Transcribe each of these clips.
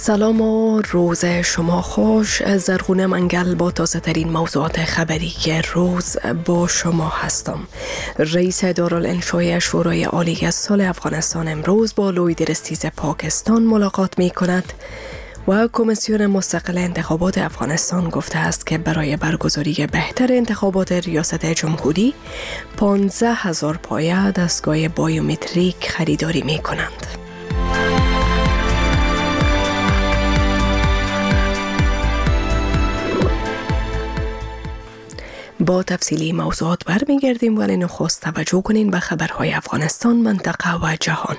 سلام و روز شما خوش. زرغونه منگل با تازه ترین موضوعات خبری که روز با شما هستم. رئیس دارالانشای شورای عالی سال افغانستان امروز با لوی درستیز پاکستان ملاقات می کند و کمیسیون مستقل انتخابات افغانستان گفته است که برای برگزاری بهتر انتخابات ریاست جمهوری 15,000 پایه دستگاه بایومتریک خریداری می کنند. با تفصیلی موضوعات برمیگردیم، ولی نخست توجه کنین به خبرهای افغانستان، منطقه و جهان.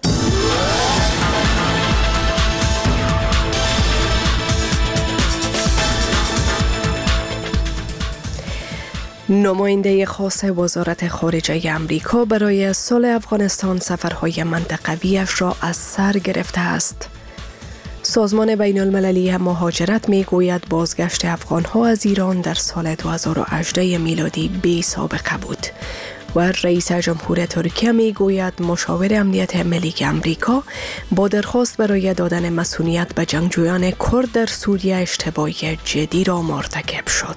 نماینده خاص وزارت خارجه امریکا برای سال افغانستان سفرهای منطقویش را از سر گرفته است. سازمان بین المللی مهاجرت می گوید بازگشت افغانها از ایران در سال 2018 میلادی بی سابقه بود و رئیس جمهور ترکیه می گوید مشاور امنیت ملی امریکا با درخواست برای دادن مسئولیت به جنگجویان کرد در سوریه اشتباه جدی را مرتکب شد.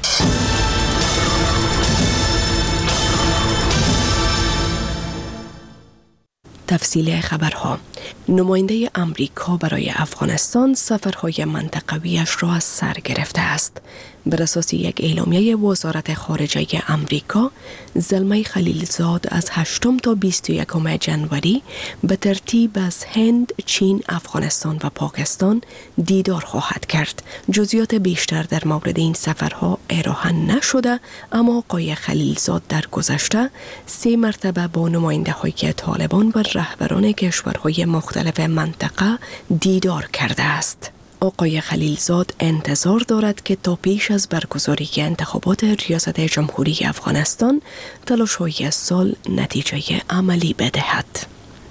تفصیل خبرها. نماینده امریکا برای افغانستان سفرهای منطقویش را از سر گرفته است. بر اساس یک اعلامیه وزارت خارجه امریکا، زلمه خلیلزاد از 8 تا 21 جنوری به ترتیب از هند، چین، افغانستان و پاکستان دیدار خواهد کرد. جزئیات بیشتر در مورد این سفرها ارائه نشده، اما آقای خلیلزاد در گذشته 3 مرتبه با نماینده‌های طالبان و رهبران کشورهای مختلف منطقه دیدار کرده است. آقای خلیلزاد انتظار دارد که تا پیش از برگزاری انتخابات ریاست جمهوری افغانستان تلاش‌های سال نتیجه عملی بدهد.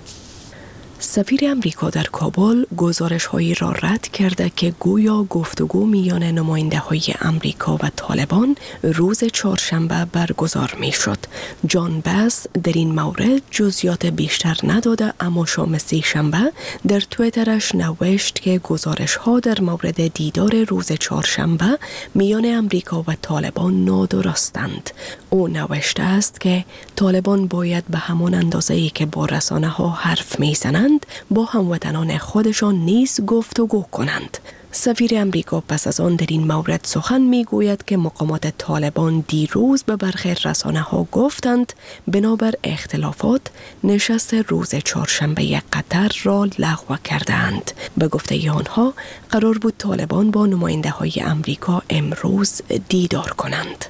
سفیر امریکا در کابل گزارش‌هایی را رد کرده که گویا گفتگو میان نماینده‌های امریکا و طالبان روز چهارشنبه برگزار می‌شد. جان باس در این مورد جزئیات بیشتر نداده، اما شام سه‌شنبه در توییترش نوشت که گزارش‌ها در مورد دیدار روز چهارشنبه میان امریکا و طالبان نادرستند. او نوشته است که طالبان باید به همان اندازه‌ای که با رسانه‌ها حرف می‌زنند با هموطنان خودشان نیز گفتگو کنند. سفیر امریکا پس از آن در این مورد سخن میگوید که مقامات طالبان دیروز به برخی رسانه‌ها گفتند بنابر اختلافات نشست روز چهارشنبه قطر را لغو کردند. به گفته آنها قرار بود طالبان با نماینده‌های امریکا امروز دیدار کنند.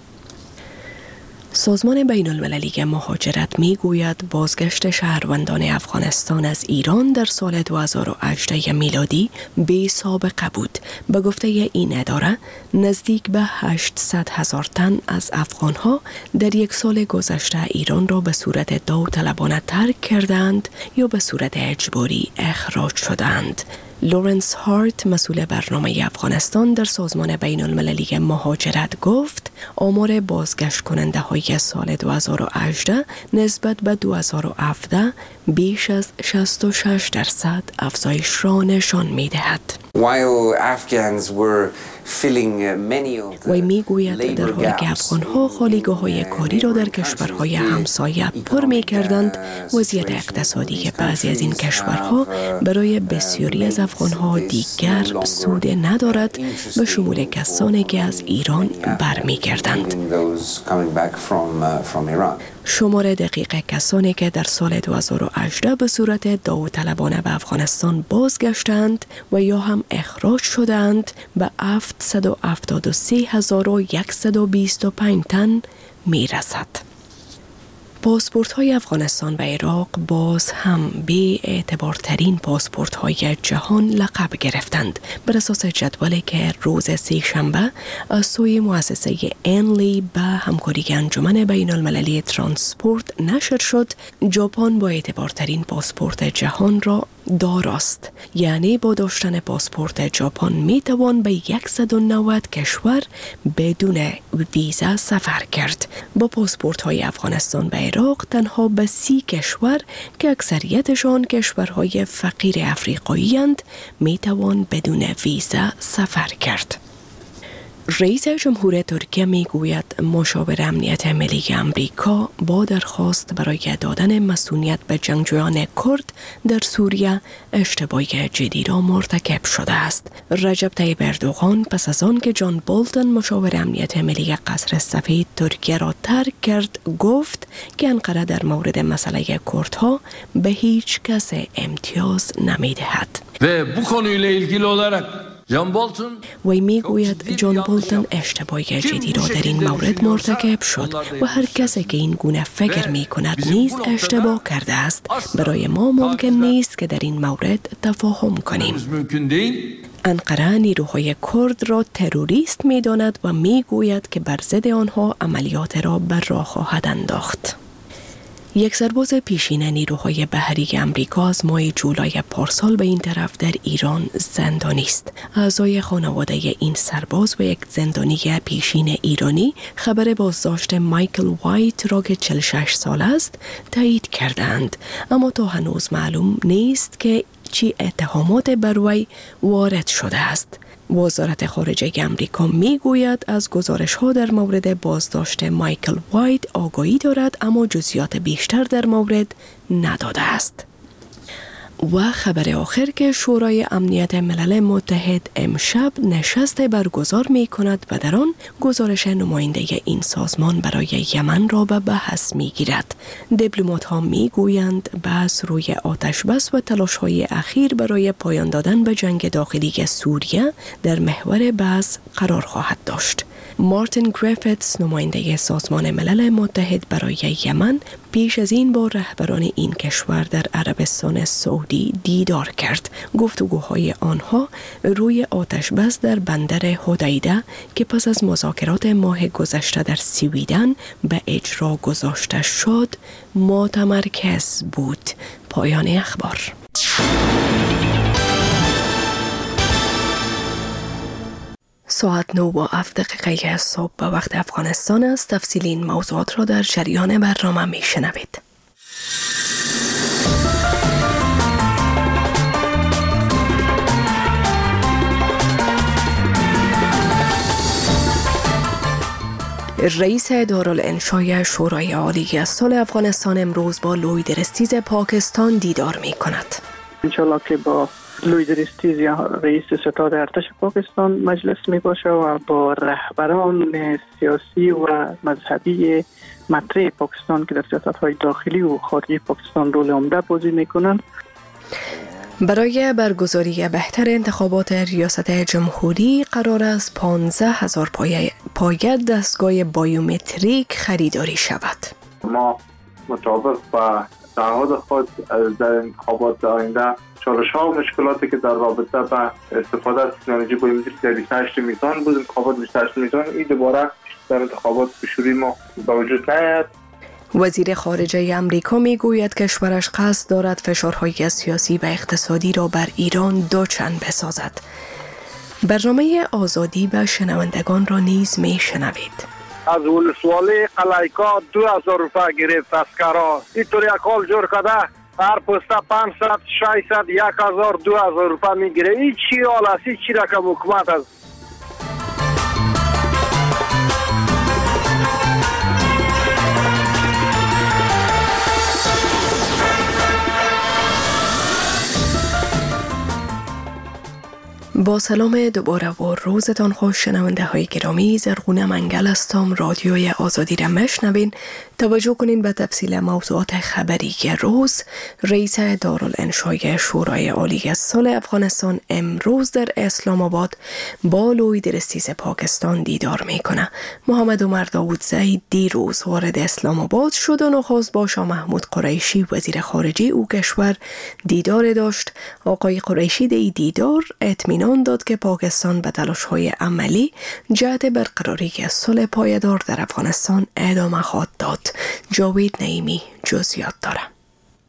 سازمان بین المللی مهاجرت می گوید بازگشت شهروندان افغانستان از ایران در سال 2018 میلادی بی سابقه بود. به گفته این اداره نزدیک به 800,000 تن از افغانها در یک سال گذشته ایران را به صورت داوطلبانه ترک کردند یا به صورت اجباری اخراج شدند. لورنس هارت مسئول برنامه افغانستان در سازمان بین المللی مهاجرت گفت آمار بازگشت کننده های سال 2018 نسبت به 2017 بیش از 66% افزایش را نشان می دهد. وی می گوید در حالی که افغانها خالیگاه‌های کاری را در کشورهای همسایه پر می کردند، وضعیت اقتصادی بعضی از این کشورها برای بسیاری از افغانها دیگر سود ندارد، به شمول کسانی که از ایران برمی گردند. شمار دقیق کسانی که در سال 2018 به صورت داوطلبانه به افغانستان بازگشتند و یا هم اخراج شدند به 773,125 تن می رسد. پاسپورت‌های افغانستان و عراق باز هم بی اعتبارترین پاسپورت‌های جهان لقب گرفتند. بر اساس جدولی که روز سه‌شنبه از سوی مؤسسه انلی به همکاری انجمن بین المللی ترانسپورت نشر شد، ژاپن با اعتبارترین پاسپورت جهان را داراست. یعنی با داشتن پاسپورت ژاپن می توان به 190 کشور بدون ویزا سفر کرد. با پاسپورت های افغانستان به عراق تنها به 30 کشور که اکثریتشان کشورهای فقیر افریقایی اند می توان بدون ویزا سفر کرد. رئیس جمهور ترکیه می گوید مشاور امنیت ملی امریکا با درخواست برای دادن مسئولیت به جنگجویان کرد در سوریه اشتباه جدی را مرتکب شده است. رجب طیب اردوغان پس از آن که جان بولتن مشاور امنیت ملی قصر سفید ترکیه را ترک کرد گفت که انقره در مورد مسئله کردها به هیچ کس امتیاز نمی دهد. و bu konuyla ilgili olarak وی می گوید جان بولتن اشتباه جدی را در این مورد مرتکب شد و هر کسی که این گونه فکر می کند نیز اشتباه کرده است. برای ما ممکن نیست که در این مورد تفاهم کنیم. انقره نیروهای کرد را تروریست می داند و می گوید که بر ضد آنها عملیات را بر راه خواهد انداخت. یک سرباز پیشین نیروهای بحری امریکا از ماه جولای پارسال به این طرف در ایران زندانی است. اعضای خانواده این سرباز و یک زندانی پیشین ایرانی خبر بازداشت مایکل وایت را که 46 سال است تایید کردند، اما تا هنوز معلوم نیست که چه اتهامات بر وی وارد شده است. وزارت خارجه امریکا میگوید از گزارش‌ها در مورد بازداشت مایکل وایت آگاهی دارد، اما جزئیات بیشتر در مورد نداده است. و خبر آخر که شورای امنیت ملل متحد امشب نشست برگزار می کند و در آن گزارش نماینده این سازمان برای یمن را به بحث می گیرد. دیپلمات ها می گویند بحث روی آتش بس و تلاش های اخیر برای پایان دادن به جنگ داخلی سوریه در محور بحث قرار خواهد داشت. مارتین گریفیتس نماینده سازمان ملل متحد برای یمن پیش از این با رهبران این کشور در عربستان سعودی دیدار کرد. گفتگوهای آنها روی آتش بس در بندر حدیده که پس از مذاکرات ماه گذشته در سویدن به اجرا گذاشته شد متمرکز بود. پایان اخبار. ساعت 9:07 صبح به وقت افغانستان است. تفصیل این موضوعات را در جریان برنامه می شنوید. رئیس دارالانشای شورای عالی صلح افغانستان امروز با لوی درستیز پاکستان دیدار می کند. انشالله که با لوی درستیز یا رئیس ستاد ارتش پاکستان مجلس می باشه و با رهبران سیاسی و مذهبی مطرح پاکستان که در سیاست‌های داخلی و خارجی پاکستان رول عمده بازی می‌کنند. برای برگزاری بهتر انتخابات ریاست جمهوری قرار است 15,000 پایه دستگاه بایومتریک خریداری شود. ما مطابق با تعهد خود در انتخابات آینده چالش‌ها و مشکلاتی که در رابطه با استفاده از تکنولوژی بایومتریک در 28 میزان بود، انتخابات 28 میزان این دوباره در انتخابات بشوری ما به وجود نیاید. وزیر خارجه امریکا میگوید کشورش قصد دارد فشارهای سیاسی و اقتصادی را بر ایران دوچند بسازد. برنامه آزادی به شنوندگان را نیز میشنوید. از ولسوالی قلعیکا 2000 روپیه گرفت از کرا. اینطور یک حال جور کده هر پسته 500 600 1000 2000 روپیه میگیره. این چی حال است؟ این چی رقم حکومت است؟ با سلام دوباره و روزتان خوش شنونده های گرامی. زرغونه منگل هستم. رادیوی آزادی را میشنوین. توجه کنین به تفصیل موضوعات خبری که روز. رئیس دارالانشای شورای عالی صلح افغانستان امروز در اسلام آباد با لوی درستیز پاکستان دیدار میکنه. محمد عمر داودزی دیروز وارد اسلام آباد شد و نخست با شاه محمود قریشی وزیر خارجه او کشور دیدار داشت. آقای قریشی در دیدار اطمینان داد که پاکستان به تلاش‌های عملی جهت برقراری صلح پایدار در افغانستان ادامه خواهد داد. جاوید نعیمی جزئیات دارد.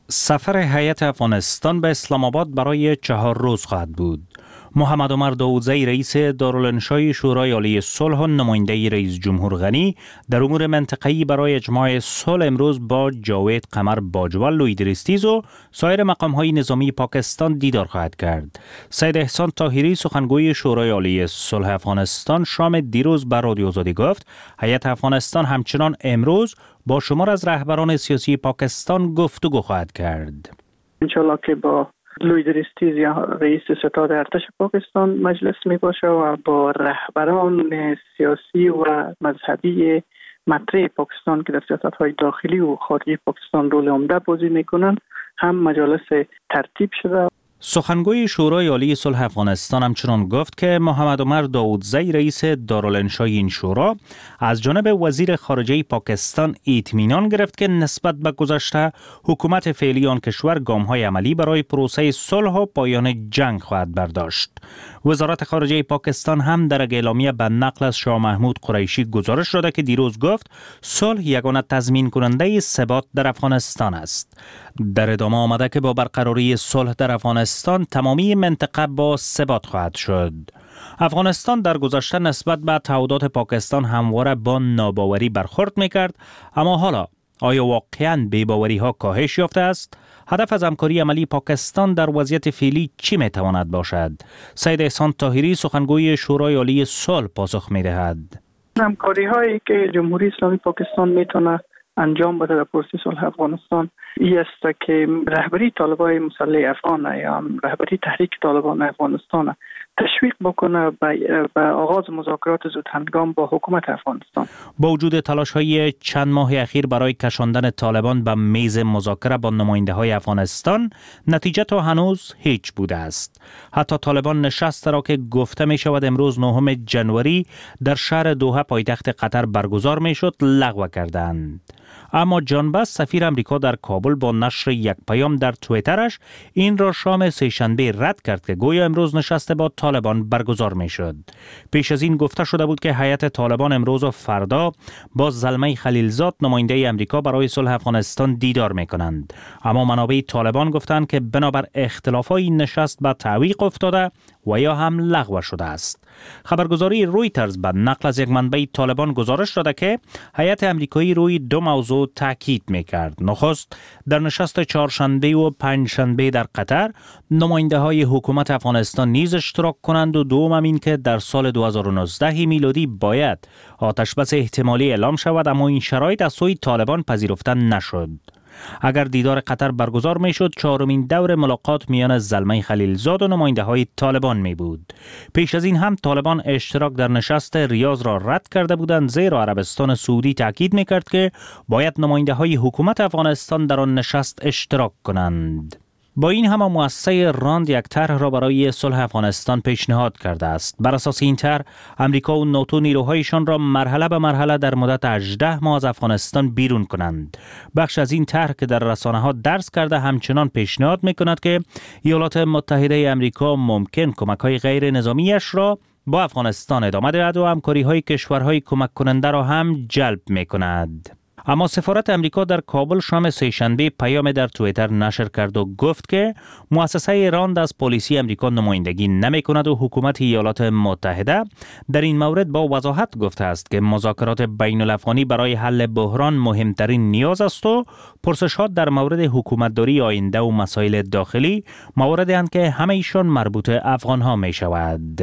سفر هیئت افغانستان به اسلام آباد برای 4 روز خواهد بود. محمد عمر داودزی رئیس دارالانشای شورای عالی صلح و نماینده رئیس جمهور غنی در امور منطقه‌ای برای اجماع صلح امروز با جاوید قمر باجوال لویدریستیز و سایر مقام‌های نظامی پاکستان دیدار خواهد کرد. سید احسان طاهری سخنگوی شورای عالی صلح افغانستان شام دیروز بر رادیو آزادی گفت هیئت افغانستان همچنان امروز با شمار از رهبران سیاسی پاکستان گفتگو خواهد کرد. انشالله که با لویدریستیز یا رئیس ستاد ارتش پاکستان مجلس می باشه و با رهبران سیاسی و مذهبی مطرح پاکستان که در سیاست‌های داخلی و خارجی پاکستان رول عمده بازی میکنن هم مجالس ترتیب شده. سخنگوی شورای عالی صلح افغانستان همچنان گفت که محمد عمر داودزی رئیس دارالانشای این شورا از جانب وزیر خارجه پاکستان اطمینان گرفت که نسبت به گذشته حکومت فعلی آن کشور گام‌های عملی برای پروسه صلح و پایان جنگ خواهد برداشت. وزارت خارجه پاکستان هم در اعلامیه به نقل از شاه محمود قریشی گزارش داده که دیروز گفت صلح یگانه تضمین کننده ثبات در افغانستان است. در ادامه آمده که با برقراری صلح در افغانستان تمامی منطقه با ثبات خواهد شد. افغانستان در گذشته نسبت به تعهدات پاکستان همواره با ناباوری برخورد میکرد، اما حالا آیا واقعاً بی‌باوری ها کاهش یافته است؟ هدف از همکاری عملی پاکستان در وضعیت فعلی چی میتواند باشد؟ سید احسان طاهری سخنگوی شورای عالی صلح پاسخ میدهد. همکاری هایی که جمهوری اسلامی پاکستان میتونه انجام بده در پروسه صلح افغانستان این است که رهبری طالبان مسلح افغان یا رهبری تحریک طالبان افغانستان تشویق بکنه به آغاز مذاکرات زودهنگام با حکومت افغانستان. با وجود تلاش‌های چند ماه اخیر برای کشاندن طالبان به میز مذاکره با نماینده‌های افغانستان، نتیجه تا هنوز هیچ بوده است. حتی طالبان نشست را که گفته می شود امروز 9 جنوری در شهر دوحه پایتخت قطر برگزار می شد لغو کردند. اما جان بس سفیر امریکا در کابل با نشر یک پیام در توییترش این را شام سه‌شنبه رد کرد که گویا امروز نشست با طالبان برگزار می شد. پیش از این گفته شده بود که هیئت طالبان امروز و فردا با زلمه خلیلزاد نماینده امریکا برای صلح افغانستان دیدار می کنند. اما منابع طالبان گفتند که بنابر اختلافات نشست به تعویق افتاده و یا هم لغو شده است. خبرگزاری رویترز به نقل از یک منبع طالبان گزارش داده که هیئت امریکایی روی 2 موضوع تاکید می‌کرد. نخست در نشست چهارشنبه و پنجشنبه در قطر نماینده های حکومت افغانستان نیز اشتراک کنند و دوم این که در سال 2019 میلادی باید آتشبس احتمالی اعلام شود، اما این شرایط از سوی طالبان پذیرفته نشد. اگر دیدار قطر برگزار می شد 4مین دور ملاقات میان زلمه خلیلزاد و نماینده های طالبان می بود. پیش از این هم طالبان اشتراک در نشست ریاض را رد کرده بودند، زیرا عربستان سعودی تاکید می کرد که باید نماینده های حکومت افغانستان در آن نشست اشتراک کنند. با این هم مؤسسه راند یک طرح را برای صلح افغانستان پیشنهاد کرده است. بر اساس این طرح امریکا و ناتو نیروهایشان را مرحله به مرحله در مدت 18 ماه از افغانستان بیرون کنند. بخش از این طرح که در رسانه‌ها درز کرده همچنان پیشنهاد می‌کند که ایالات متحده امریکا ممکن کمک‌های غیر نظامیش را با افغانستان ادامه دهد و همکاری‌های کشورهای کمک کننده را هم جلب می‌کند. اما سفارت امریکا در کابل شام سه‌شنبه پیام در توییتر نشر کرد و گفت که مؤسسه راند از پلیسی امریکا نمایندگی نمی کند و حکومت ایالات متحده در این مورد با وضاحت گفته است که مذاکرات بین الافغانی برای حل بحران مهمترین نیاز است و پرسش‌ها در مورد حکومتداری آینده و مسائل داخلی مواردی اند که همه ایشان مربوط افغان‌ها می شود.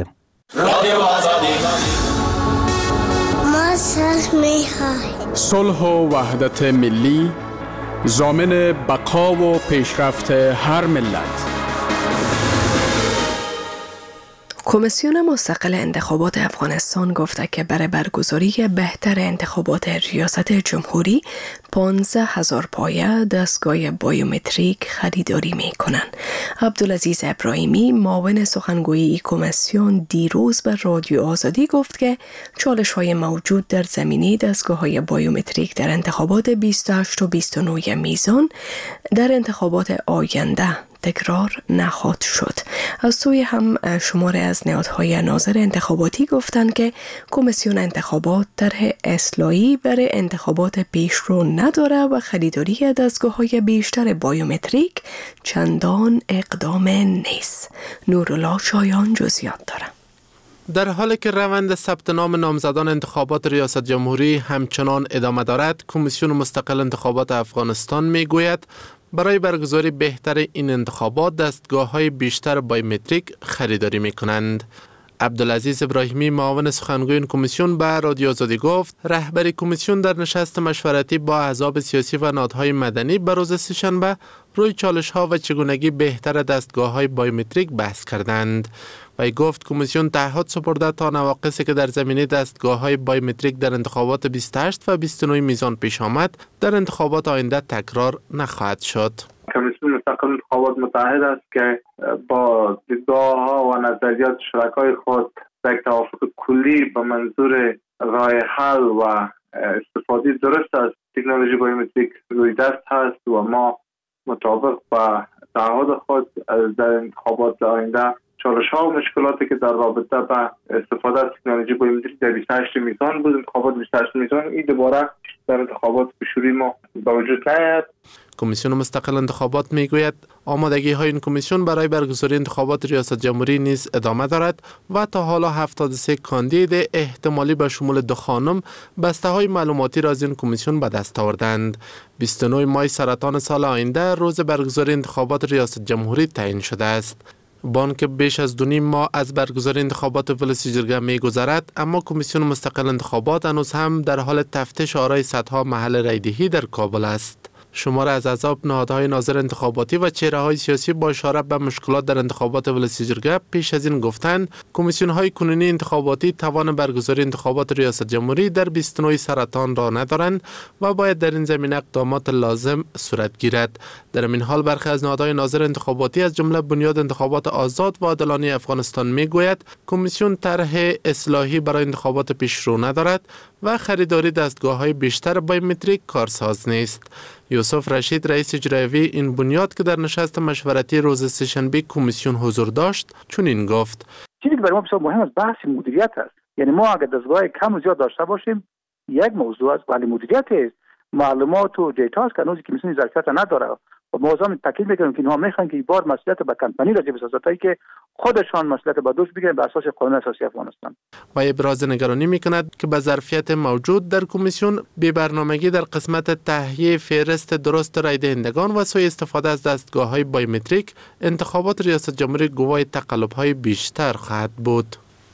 صلح و وحدت ملی ضامن بقا و پیشرفت هر ملت. کمیسیون مستقل انتخابات افغانستان گفته که برای برگزاری بهتر انتخابات ریاست جمهوری 15,000 پایه دستگاه بایومتریک خریداری می کنند. عبدالعزیز ابراهیمی معاون سخنگوی کمیسیون دیروز به رادیو آزادی گفت که چالش‌های موجود در زمینه دستگاه‌های بایومتریک در انتخابات 28 و 29 میزان در انتخابات آینده تکرار نخواهد شد. از سوی هم شماره از نهادهای ناظر انتخاباتی گفتند که کمیسیون انتخابات طرح اصلاحی برای انتخابات پیشرو نداره و خریداری دستگاه‌های بیشتر بایومتریک چندان اقدام نیست. نورالله شایان جزئیات داره. در حالی که روند ثبت نام نامزدان انتخابات ریاست جمهوری همچنان ادامه دارد، کمیسیون مستقل انتخابات افغانستان میگوید برای برگزاری بهتر این انتخابات دستگاه‌های بیشتر بایومتریک خریداری می‌کنند. عبدالعزیز ابراهیمی معاون سخنگوی این کمیسیون به رادیو آزادی گفت رهبری کمیسیون در نشست مشورتی با احزاب سیاسی و نهادهای مدنی به روز سه‌شنبه روی چالش‌ها و چگونگی بهتر دستگاه‌های بایومتریک بحث کردند. وی گفت کمیسیون تعهد سپرده تا نواقصی که در زمینه دستگاه‌های بایومتریک در انتخابات 28 و 29 میزان پیش آمد در انتخابات آینده تکرار نخواهد شد. کمیسیون مستقل انتخابات متحد است که با دیدگاه‌ها و نظریات شرکای خود یک توافق کلی به منظور راه حل و استفاده درست از تکنولوژی بایومتریک روی دست هست و ما مطابق با تعهد خود در انتخابات آینده چالش‌ها و مشکلاتی که در رابطه با استفاده از تکنولوژی بایومتریک در 28 میزان بود، انتخابات 28 میزان این دوباره در انتخابات پیشروی ما به وجود نیاید. کمیسیون مستقل انتخابات میگوید آمادگی های این کمیسیون برای برگزاری انتخابات ریاست جمهوری نیز ادامه دارد و تا حالا 73 کاندید احتمالی به شمول 2 خانم بسته های معلوماتی را از این کمیسیون به دست آوردند. 29 ماه سرطان سال آینده روز برگزاری انتخابات ریاست جمهوری تعیین شده است. بانک بیش از 2.5 ماه از برگزاری انتخابات ولسی جرگه می‌گذرد، اما کمیسیون مستقل انتخابات هنوز هم در حال تفتیش آرای صدها محل رایدهی در کابل است. شماره از احزاب، نهادهای ناظر انتخاباتی و چهره‌های سیاسی با اشاره به مشکلات در انتخابات ولسی جرگه پیش از این گفتند کمیسیون‌های کنونی انتخاباتی توان برگزاری انتخابات ریاست جمهوری در 29 سرطان را ندارند و باید در این زمینه اقدامات لازم صورت گیرد. در این حال برخی از نهادهای ناظر انتخاباتی از جمله بنیاد انتخابات آزاد و عادلانه افغانستان میگوید کمیسیون طرح اصلاحی برای انتخابات پیشرو ندارد و خریداری دستگاه‌های بیشتر بایومتریک کارساز نیست. یوسف رشید رئیس اجرایی این بنیاد که در نشست مشورتی روز سه‌شنبه کمیسیون حضور داشت چنین گفت: چیزی که برای ما بسیار مهم است بحث مدیریت است. یعنی ما اگر دستگاه کم و زیاد داشته باشیم یک موضوع است، ولی مدیریت است. معلومات و دیتا است که هنوز کمیسیون ظرفیت نداره و موضوع تاکید میکنم که اینها میخوان که این بار مسئولیت به کمپانی را بسازند که خودشان مسئولیت به دوش بگیرن به اساس قانون اساسی افغانستان. و ابراز نگرانی میکند که به ظرفیت موجود در کمیسیون بی برنامگی در قسمت تهیه فهرست درست رای دهندگان و سوء استفاده از دستگاه‌های بایومتریک انتخابات ریاست جمهوری گواه تقلب‌های بیشتر خواهد بود.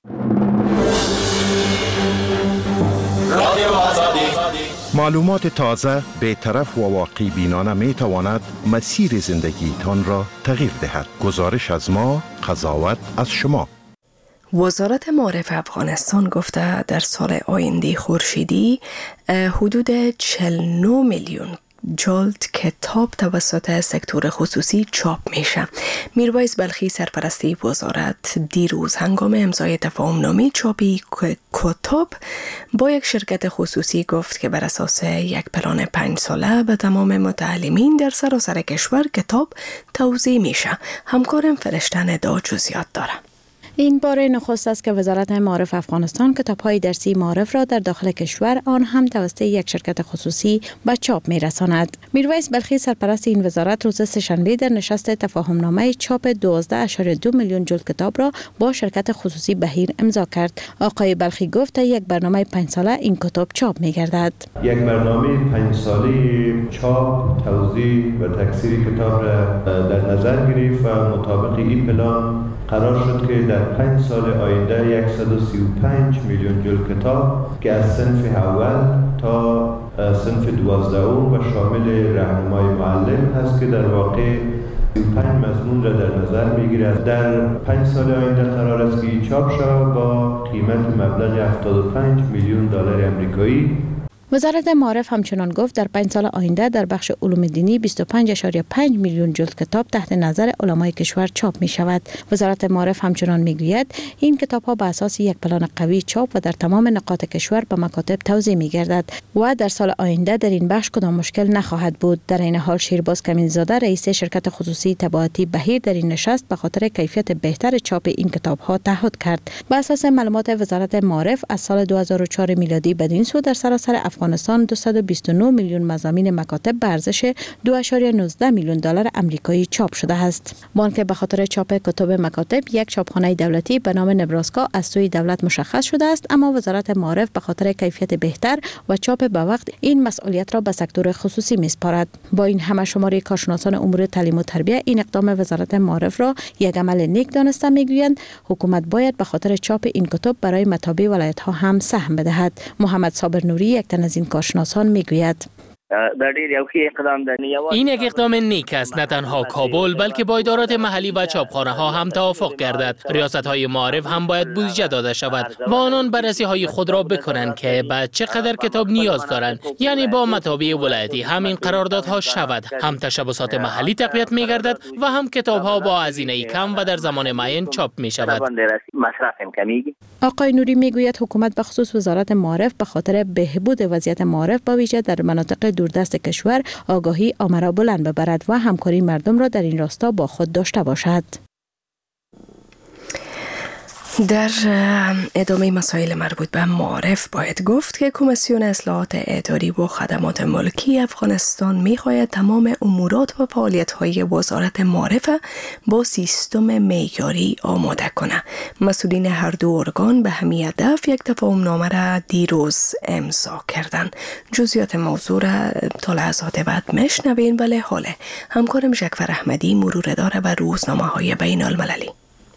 معلومات تازه، بی‌طرف و واقع بینانه می تواند مسیر زندگیتان را تغییر دهد. گزارش از ما، قضاوت از شما. وزارت معارف افغانستان گفته در سال آینده خورشیدی حدود 49 میلیون جلد کتاب توسط سکتور خصوصی چاپ میشه. میرویس بلخی سرپرستی وزارت دیروز هنگام امضای تفاهمنامه چاپی کتاب با یک شرکت خصوصی گفت که بر اساس یک پلان 5 ساله به تمام متعلمین در سراسر کشور کتاب توزیع میشه. همکارم فرشته ندا جزئیات داره. این بار نخست است که وزارت معارف افغانستان کتاب‌های درسی معارف را در داخل کشور آن هم توسط یک شرکت خصوصی به چاپ می‌رساند. میرویس بلخی سرپرست این وزارت روز سه‌شنبه در نشست تفاهمنامه چاپ 12.2 میلیون جلد کتاب را با شرکت خصوصی بهیر امضا کرد. آقای بلخی گفت یک برنامه 5 ساله این کتاب چاپ می‌گردد. یک برنامه 5 ساله چاپ، توزیع و تکثیر کتاب را در نظر گرفت و مطابق این پلان قرار شد که در 5 سال آینده 135 میلیون جلد کتاب که از صنف اول تا صنف 12 و شامل راهنمای معلم هست که در واقع 35 مضمون را در نظر میگیرد. در 5 سال آینده قرار است که چاپ شود با قیمت مبلغ 75 میلیون دلار آمریکایی. وزارت معارف همچنان گفت در 5 سال آینده در بخش علوم دینی 25.5 میلیون جلد کتاب تحت نظر علمای کشور چاپ می شود. وزارت معارف همچنان می گوید این کتاب ها به اساس یک پلان قوی چاپ و در تمام نقاط کشور به مکاتب توزیع می گردد و در سال آینده در این بخش کدام مشکل نخواهد بود. در این حال شیرباز کمینزاده رئیس شرکت خصوصی طباعتی بهیر در این نشست به خاطر کیفیت بهتر چاپ این کتاب ها تعهد کرد. به اساس معلومات وزارت معارف از سال 2004 میلادی بدین سو در سراسر افغانستان 229 میلیون مضامین مکاتب به ارزش 2.19 میلیون دلار آمریکایی چاپ شده است. بانک به خاطر چاپ کتب مکاتب یک چاپخانه دولتی به نام نبراسکا از سوی دولت مشخص شده است، اما وزارت معارف به خاطر کیفیت بهتر و چاپ به وقت این مسئولیت را به سکتور خصوصی میسپارد. با این همه شماری کارشناسان امور تعلیم و تربیت این اقدام وزارت معارف را یک عمل نیک دانسته میگویند. حکومت باید به خاطر چاپ این کتب برای مطابع ولایت ها هم سهم بدهد. محمد صابر نوری یک تن از این کارشناسان میگوید این یک اقدام نیک است. نه تنها کابل بلکه با ادارات محلی و چاپخانه ها هم توافق گردد. ریاست های معارف هم باید بودجه داده شود و آنان بررسی های خود را بکنند که به چقدر کتاب نیاز دارند. یعنی با مطابع ولایتی هم این قراردادها شود، هم تشبثات محلی تقویت می گردد و هم کتاب ها با هزینه کم و در زمان معین چاپ می شود. آقای نوری میگوید حکومت به خصوص وزارت معارف به خاطر بهبود وضعیت معارف به ویژه در مناطق دوردست کشور آگاهی عامه را بلند ببرد و همکاری مردم را در این راستا با خود داشته باشد. در ادامه مسائل مربوط به معارف باید گفت که کمیسیون اصلاحات اداری و خدمات ملکی افغانستان می‌خواهد تمام امورات و فعالیت‌های وزارت معارف با سیستم معیاری آماده کنه. مسئولین هر دو ارگان به همین هدف یک تفاهمنامه را دیروز امضا کردند. جزئیات موضوع را تا لحظات بعد میشنوین، ولی حالا همکارم جعفر احمدی مرور داره بر روزنامه‌های بین‌المللی.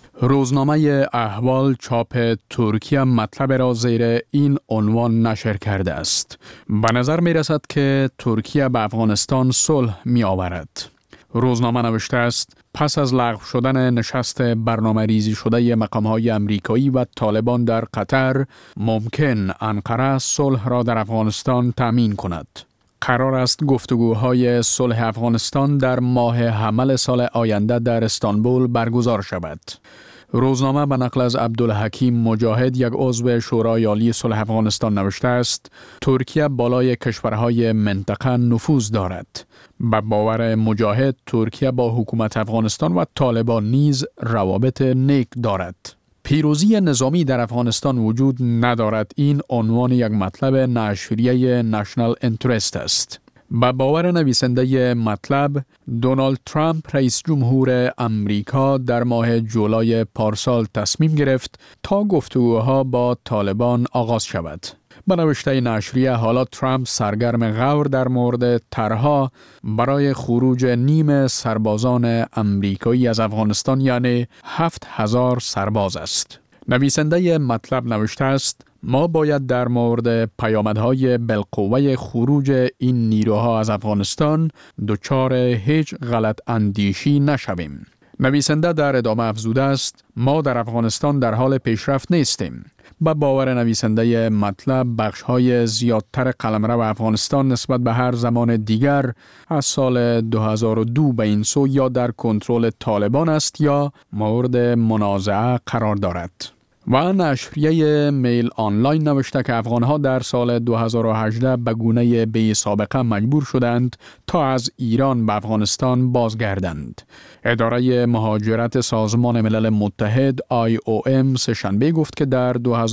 روزنامه احوال چاپ ترکیه مطلب را زیر این عنوان نشر کرده است. به نظر می رسد که ترکیه به افغانستان صلح می آورد. روزنامه نوشته است پس از لغو شدن نشست برنامه ریزی شده مقام‌های امریکایی و طالبان در قطر، ممکن انقره صلح را در افغانستان تامین کند. قرار است گفتگوهای صلح افغانستان در ماه حمل سال آینده در استانبول برگزار شود. روزنامه به نقل از عبدالحکیم مجاهد، یک عضو شورای عالی صلح افغانستان نوشته است ترکیه بالای کشورهای منطقه نفوذ دارد. به باور مجاهد ترکیه با حکومت افغانستان و طالبان نیز روابط نیک دارد. پیروزی نظامی در افغانستان وجود ندارد. این عنوان یک مطلب نشریه نشنال انترست است. به باور نویسنده مطلب، دونالد ترامپ رئیس جمهور امریکا در ماه جولای پارسال تصمیم گرفت تا گفتگوها با طالبان آغاز شود. به نوشته نشریه حالا ترامپ سرگرم غور در مورد طرحها برای خروج نیم سربازان امریکایی از افغانستان، یعنی 7,000 سرباز است. نویسنده مطلب نوشته است ما باید در مورد پیامدهای بالقوه خروج این نیروها از افغانستان دچار هیچ غلط اندیشی نشویم. نویسنده در ادامه افزوده است ما در افغانستان در حال پیشرفت نیستیم. به باور نویسنده مطلب بخش‌های زیادتر قلمرو افغانستان نسبت به هر زمان دیگر از سال 2002 به این سو یا در کنترل طالبان است یا مورد منازعه قرار دارد. و نشریه میل آنلاین نوشته که افغانها در سال 2018 به گونه بی سابقه مجبور شدند تا از ایران به افغانستان بازگردند. اداره مهاجرت سازمان ملل متحد IOM سه‌شنبه گفت که در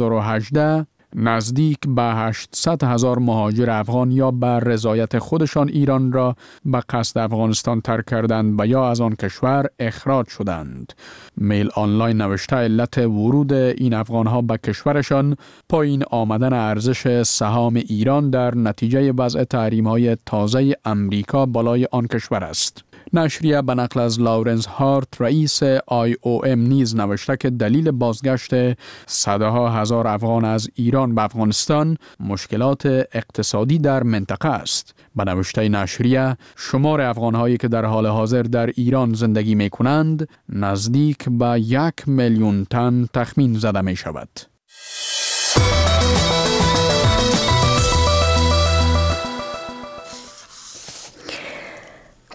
2018 نزدیک به 800,000 مهاجر افغان یا بر رضایت خودشان ایران را به قصد افغانستان ترک کردند و یا از آن کشور اخراج شدند. میل آنلاین نوشته علت ورود این افغانها به کشورشان پایین آمدن ارزش سهام ایران در نتیجه وضع تحریم‌های تازه امریکا بالای آن کشور است. نشریه به نقل از لاورنس هارت رئیس IOM نیز نوشته که دلیل بازگشت صدها هزار افغان از ایران به افغانستان مشکلات اقتصادی در منطقه است. به نوشته نشریه شمار افغانهایی که در حال حاضر در ایران زندگی می کنند نزدیک به 1,000,000 تن تخمین زده می شود.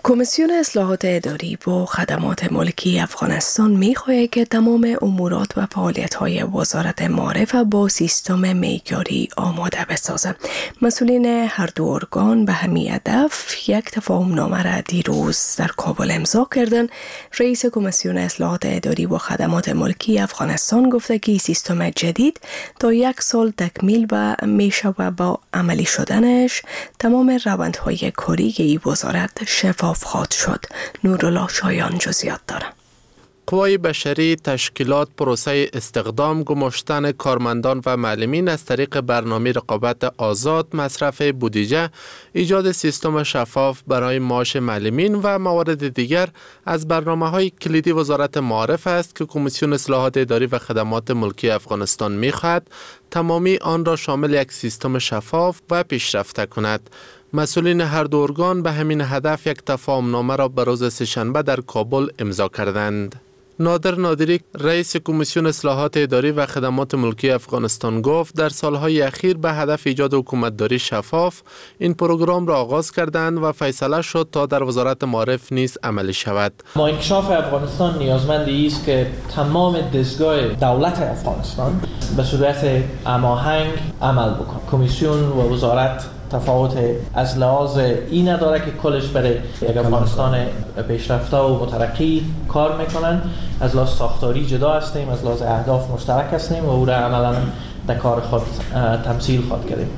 کمیسیون اصلاحات اداری با خدمات ملکی افغانستان می‌خواهد که تمام امورات و فعالیت‌های وزارت معارف با سیستم معیاری آماده بسازد. مسئولین هر دو ارگان به همین هدف یک تفاهم‌نامه را دیروز در کابل امضا کردند. رئیس کمیسیون اصلاحات اداری و خدمات ملکی افغانستان گفته که این سیستم جدید تا 1 سال تکمیل و میشه و با عملی شدنش تمام روندهای کاری این وزارت شفاف خواهد شد. نورالله شایان جزئیات داره. قوای بشری، تشکیلات، پروسه استخدام، گماشتن کارمندان و معلمین از طریق برنامه رقابت آزاد، مصرف بودجه، ایجاد سیستم شفاف برای معاش معلمین و موارد دیگر از برنامه‌های کلیدی وزارت معارف است که کمیسیون اصلاحات اداری و خدمات ملکی افغانستان می‌خواهد تمامی آن را شامل یک سیستم شفاف و پیشرفته کند. مسئولین هر دو ارگان به همین هدف یک تفاهم‌نامه را به روز سه‌شنبه در کابل امضا کردند. نادر نادری رئیس کمیسیون اصلاحات اداری و خدمات ملکی افغانستان گفت در سالهای اخیر به هدف ایجاد حکومتداری شفاف این پروگرام را آغاز کردند و فیصله شد تا در وزارت معارف نیز عملی شود. با انکشاف افغانستان نیازمند است که تمام دستگاه دولت افغانستان به صورت هماهنگ عمل بکنه. کمیسیون و وزارت تفاوت از لحاظ این نداره که کلش برای یک افغانستان پیشرفته و مترقی کار میکنن. از لحاظ ساختاری جدا هستیم، از لحاظ اهداف مشترک هستیم و او را عملا در کار خود تمثیل خواهد کردیم.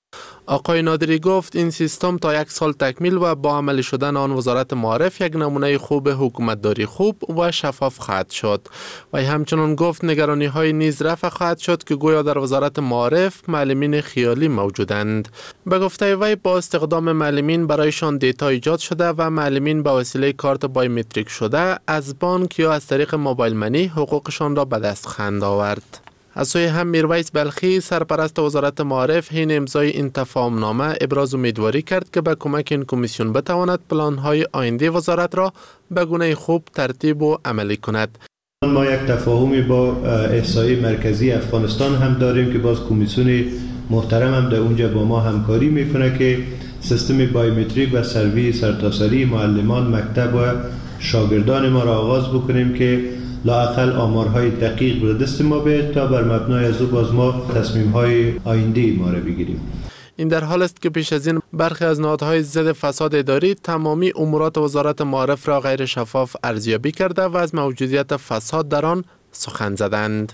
آقای نادری گفت این سیستم تا 1 سال تکمیل و با عملی شدن آن وزارت معارف یک نمونه خوب حکومتداری خوب و شفاف خواهد شد. و همچنان گفت نگرانی های نیز رفع خواهد شد که گویا در وزارت معارف معلمین خیالی موجودند. به گفته وی با استخدام معلمین برایشان دیتا ایجاد شده و معلمین به وسیله کارت بایومتریک شده از بانک یا از طریق موبایل منی حقوقشان را به دست خواهند آورد. از سوی هم میرویس بلخی سرپرست وزارت معارف حین امضای این تفاهم‌نامه ابراز امیدواری کرد که به کمک این کمیسیون بتواند پلان‌های آینده وزارت را به گونه خوب ترتیب و عملی کند. ما یک تفاهمی با احصایی مرکزی افغانستان هم داریم که باز کمیسیون محترم هم در اونجا با ما همکاری میکنه که سیستم بایومتریک و سروی سرتاسری معلمان، مکتب و شاگردان ما را آغاز بکنیم که لااقل آمارهای دقیق به دست ما بیاید تا بر مبنای از او باز ما تصمیم‌های آینده ما را بگیریم. این در حال است که پیش از این برخی از نهادهای ضد فساد اداری تمامی امورات وزارت معارف را غیر شفاف ارزیابی کرده و از موجودیت فساد در آن سخن زدند.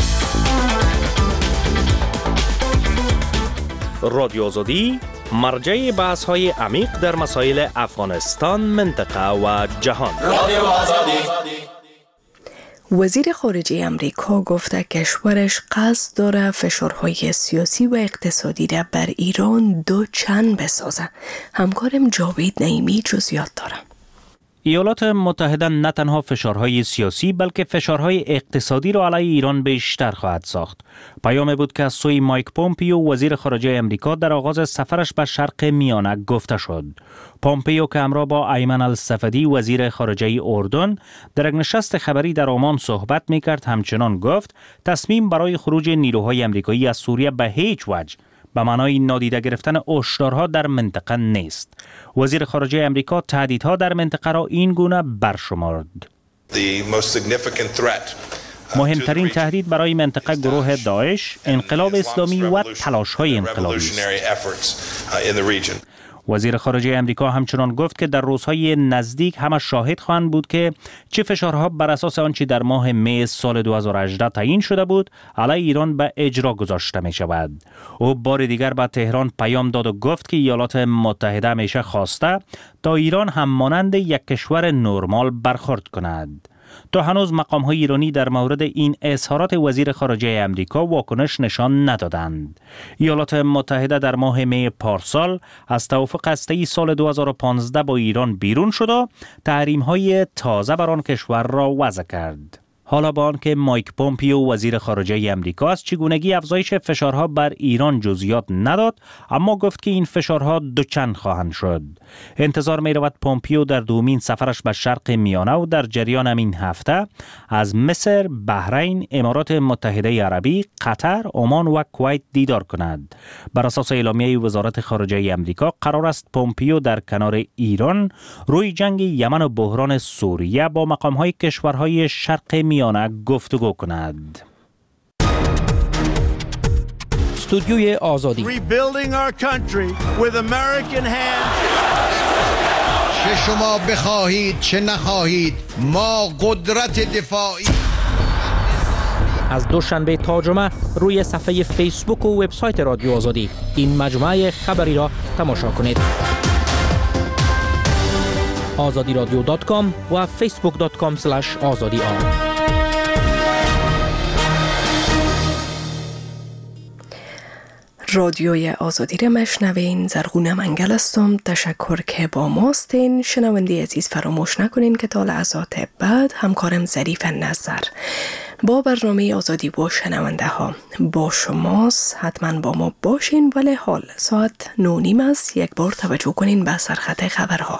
رادیو آزادی مرجع بحث‌های عمیق در مسائل افغانستان، منطقه و جهان. رادیو آزادی. وزیر خارجه امریکا گفته کشورش قصد داره فشارهای سیاسی و اقتصادی را بر ایران دو چند بسازه. همکارم جاوید نعیمی جزئیات داره. ایالات متحده نه تنها فشارهای سیاسی بلکه فشارهای اقتصادی را علیه ایران بیشتر خواهد ساخت. پیامی بود که از سوی مایک پومپیو وزیر خارجه امریکا در آغاز سفرش به شرق میانه گفته شد. پومپیو که همراه با ایمن الصفدی وزیر خارجه اردن در یک نشست خبری در عمان صحبت میکرد، همچنان گفت تصمیم برای خروج نیروهای امریکایی از سوریه به هیچ وجه به معنای نادیده گرفتن هشدارها در منطقه نیست. وزیر خارجه امریکا تهدیدها در منطقه را این گونه برشمرد. مهمترین تهدید برای منطقه گروه داعش، انقلاب اسلامی و تلاش‌های انقلابی است. وزیر خارجه امریکا همچنان گفت که در روزهای نزدیک همه شاهد خواهند بود که چه فشارها بر اساس آنچه در ماه می سال 2018 تعیین شده بود علیه ایران به اجرا گذاشته می شود. او بار دیگر به تهران پیام داد و گفت که ایالات متحده همیشه خواسته تا ایران هم مانند یک کشور نرمال برخورد کند. تا هنوز مقام‌های ایرانی در مورد این اظهارات وزیر خارجه امریکا واکنش نشان ندادند. ایالات متحده در ماه می پارسال از توافق هسته‌ای سال 2015 با ایران بیرون شد و تحریم‌های تازه بر آن کشور را وضع کرد. حالا با آنکه مایک پومپیو وزیر خارجه امریکا از چگونگی افزایش فشارها بر ایران جزئیات نداد، اما گفت که این فشارها دوچند خواهند شد. انتظار می رود پومپیو در دومین سفرش به شرق میانه و در جریان این هفته از مصر، بحرین، امارات متحده عربی، قطر، عمان و کویت دیدار کند. بر اساس اعلامیه وزارت خارجه امریکا قرار است پومپیو در کنار ایران روی جنگ یمن و بحران سوریه با مقام‌های کشورهای شرق میانه گفتگو کند. استودیوی آزادی. چه شما بخواهید چه نخواهید، ما قدرت دفاعی. از دوشنبه تا جمعه روی صفحه فیسبوک و وبسایت رادیو آزادی این مجموعه خبری را تماشا کنید. azadiradio.com و facebook.com/azadi. رادیوی آزادی را مشنوین. زرغون منگل هستم. تشکر که با ماستین. شنونده عزیز فراموش نکنین که تا لحظات بعد همکارم ظریف نظر با برنامه آزادی با شنونده ها با شماست. حتما با ما باشین. ولی حال ساعت 9:30 است. یک بار توجه کنین به سرخط خبرها.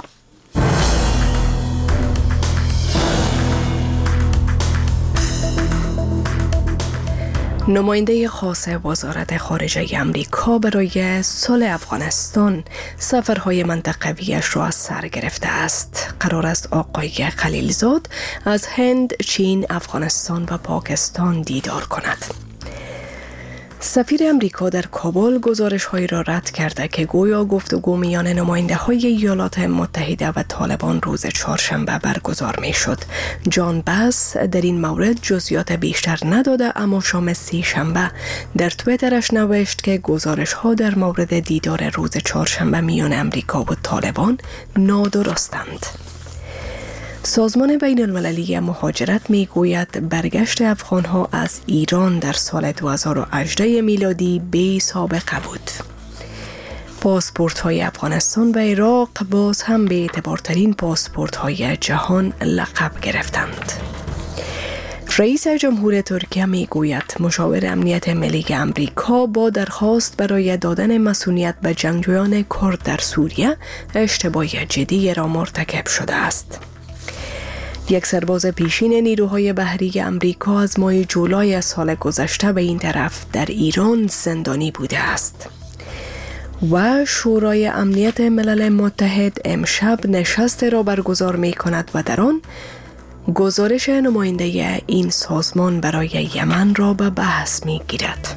نماینده خاص وزارت خارجه امریکا برای صلح افغانستان سفرهای منطقویش را از سر گرفته است. قرار است آقای خلیلزاد از هند، چین، افغانستان و پاکستان دیدار کند. سفیر امریکا در کابل گزارش‌هایی را رد کرده که گویا گفتگو میان نماینده‌های ایالات متحده و طالبان روز چهارشنبه برگزار می‌شد. جان باس در این مورد جزئیات بیشتر نداده، اما شام سه‌شنبه در توییترش نوشت که گزارش‌ها در مورد دیدار روز چهارشنبه میان امریکا و طالبان نادرستند. سازمان بین المللی مهاجرت می گوید برگشت افغانها از ایران در سال 2018 میلادی بی سابقه بود. پاسپورت های افغانستان و عراق باز هم به اعتبارترین پاسپورت های جهان لقب گرفتند. رئیس جمهور ترکیه می گوید مشاور امنیت ملی امریکا با درخواست برای دادن مسئولیت به جنگجویان کرد در سوریه اشتباه جدی را مرتکب شده است. یک سرباز پیشین نیروهای بحری امریکا از ماه جولای سال گذشته به این طرف در ایران زندانی بوده است. و شورای امنیت ملل متحد امشب نشست را برگزار می کند و در آن گزارش نماینده این سازمان برای یمن را به بحث می گیرد.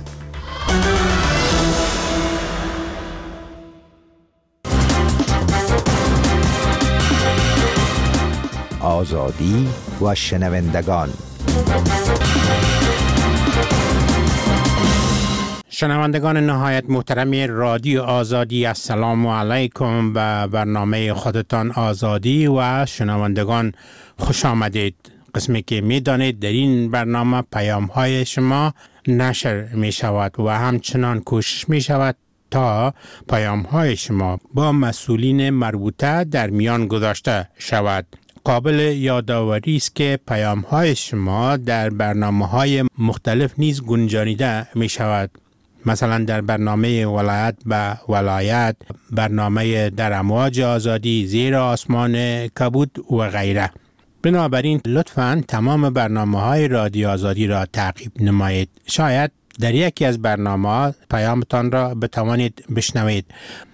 آزادی و شنوندگان. شنوندگان نهایت محترم رادیو آزادی، السلام علیکم. به برنامه خودتان آزادی و شنوندگان خوش آمدید. قسمی که می دانید در این برنامه پیام های شما نشر می شود و همچنان کوشش می شود تا پیام های شما با مسئولین مربوطه در میان گذاشته شود. قابل یادآوری است که پیام های شما در برنامه های مختلف نیز گنجانیده می شود. مثلا در برنامه ولایت به ولایت، برنامه در امواج آزادی، زیر آسمان کبود و غیره. بنابراین لطفاً تمام برنامه های رادیو آزادی را تعقیب نمایید. شاید در یکی از برنامه پیامتان را بتوانید بشنوید.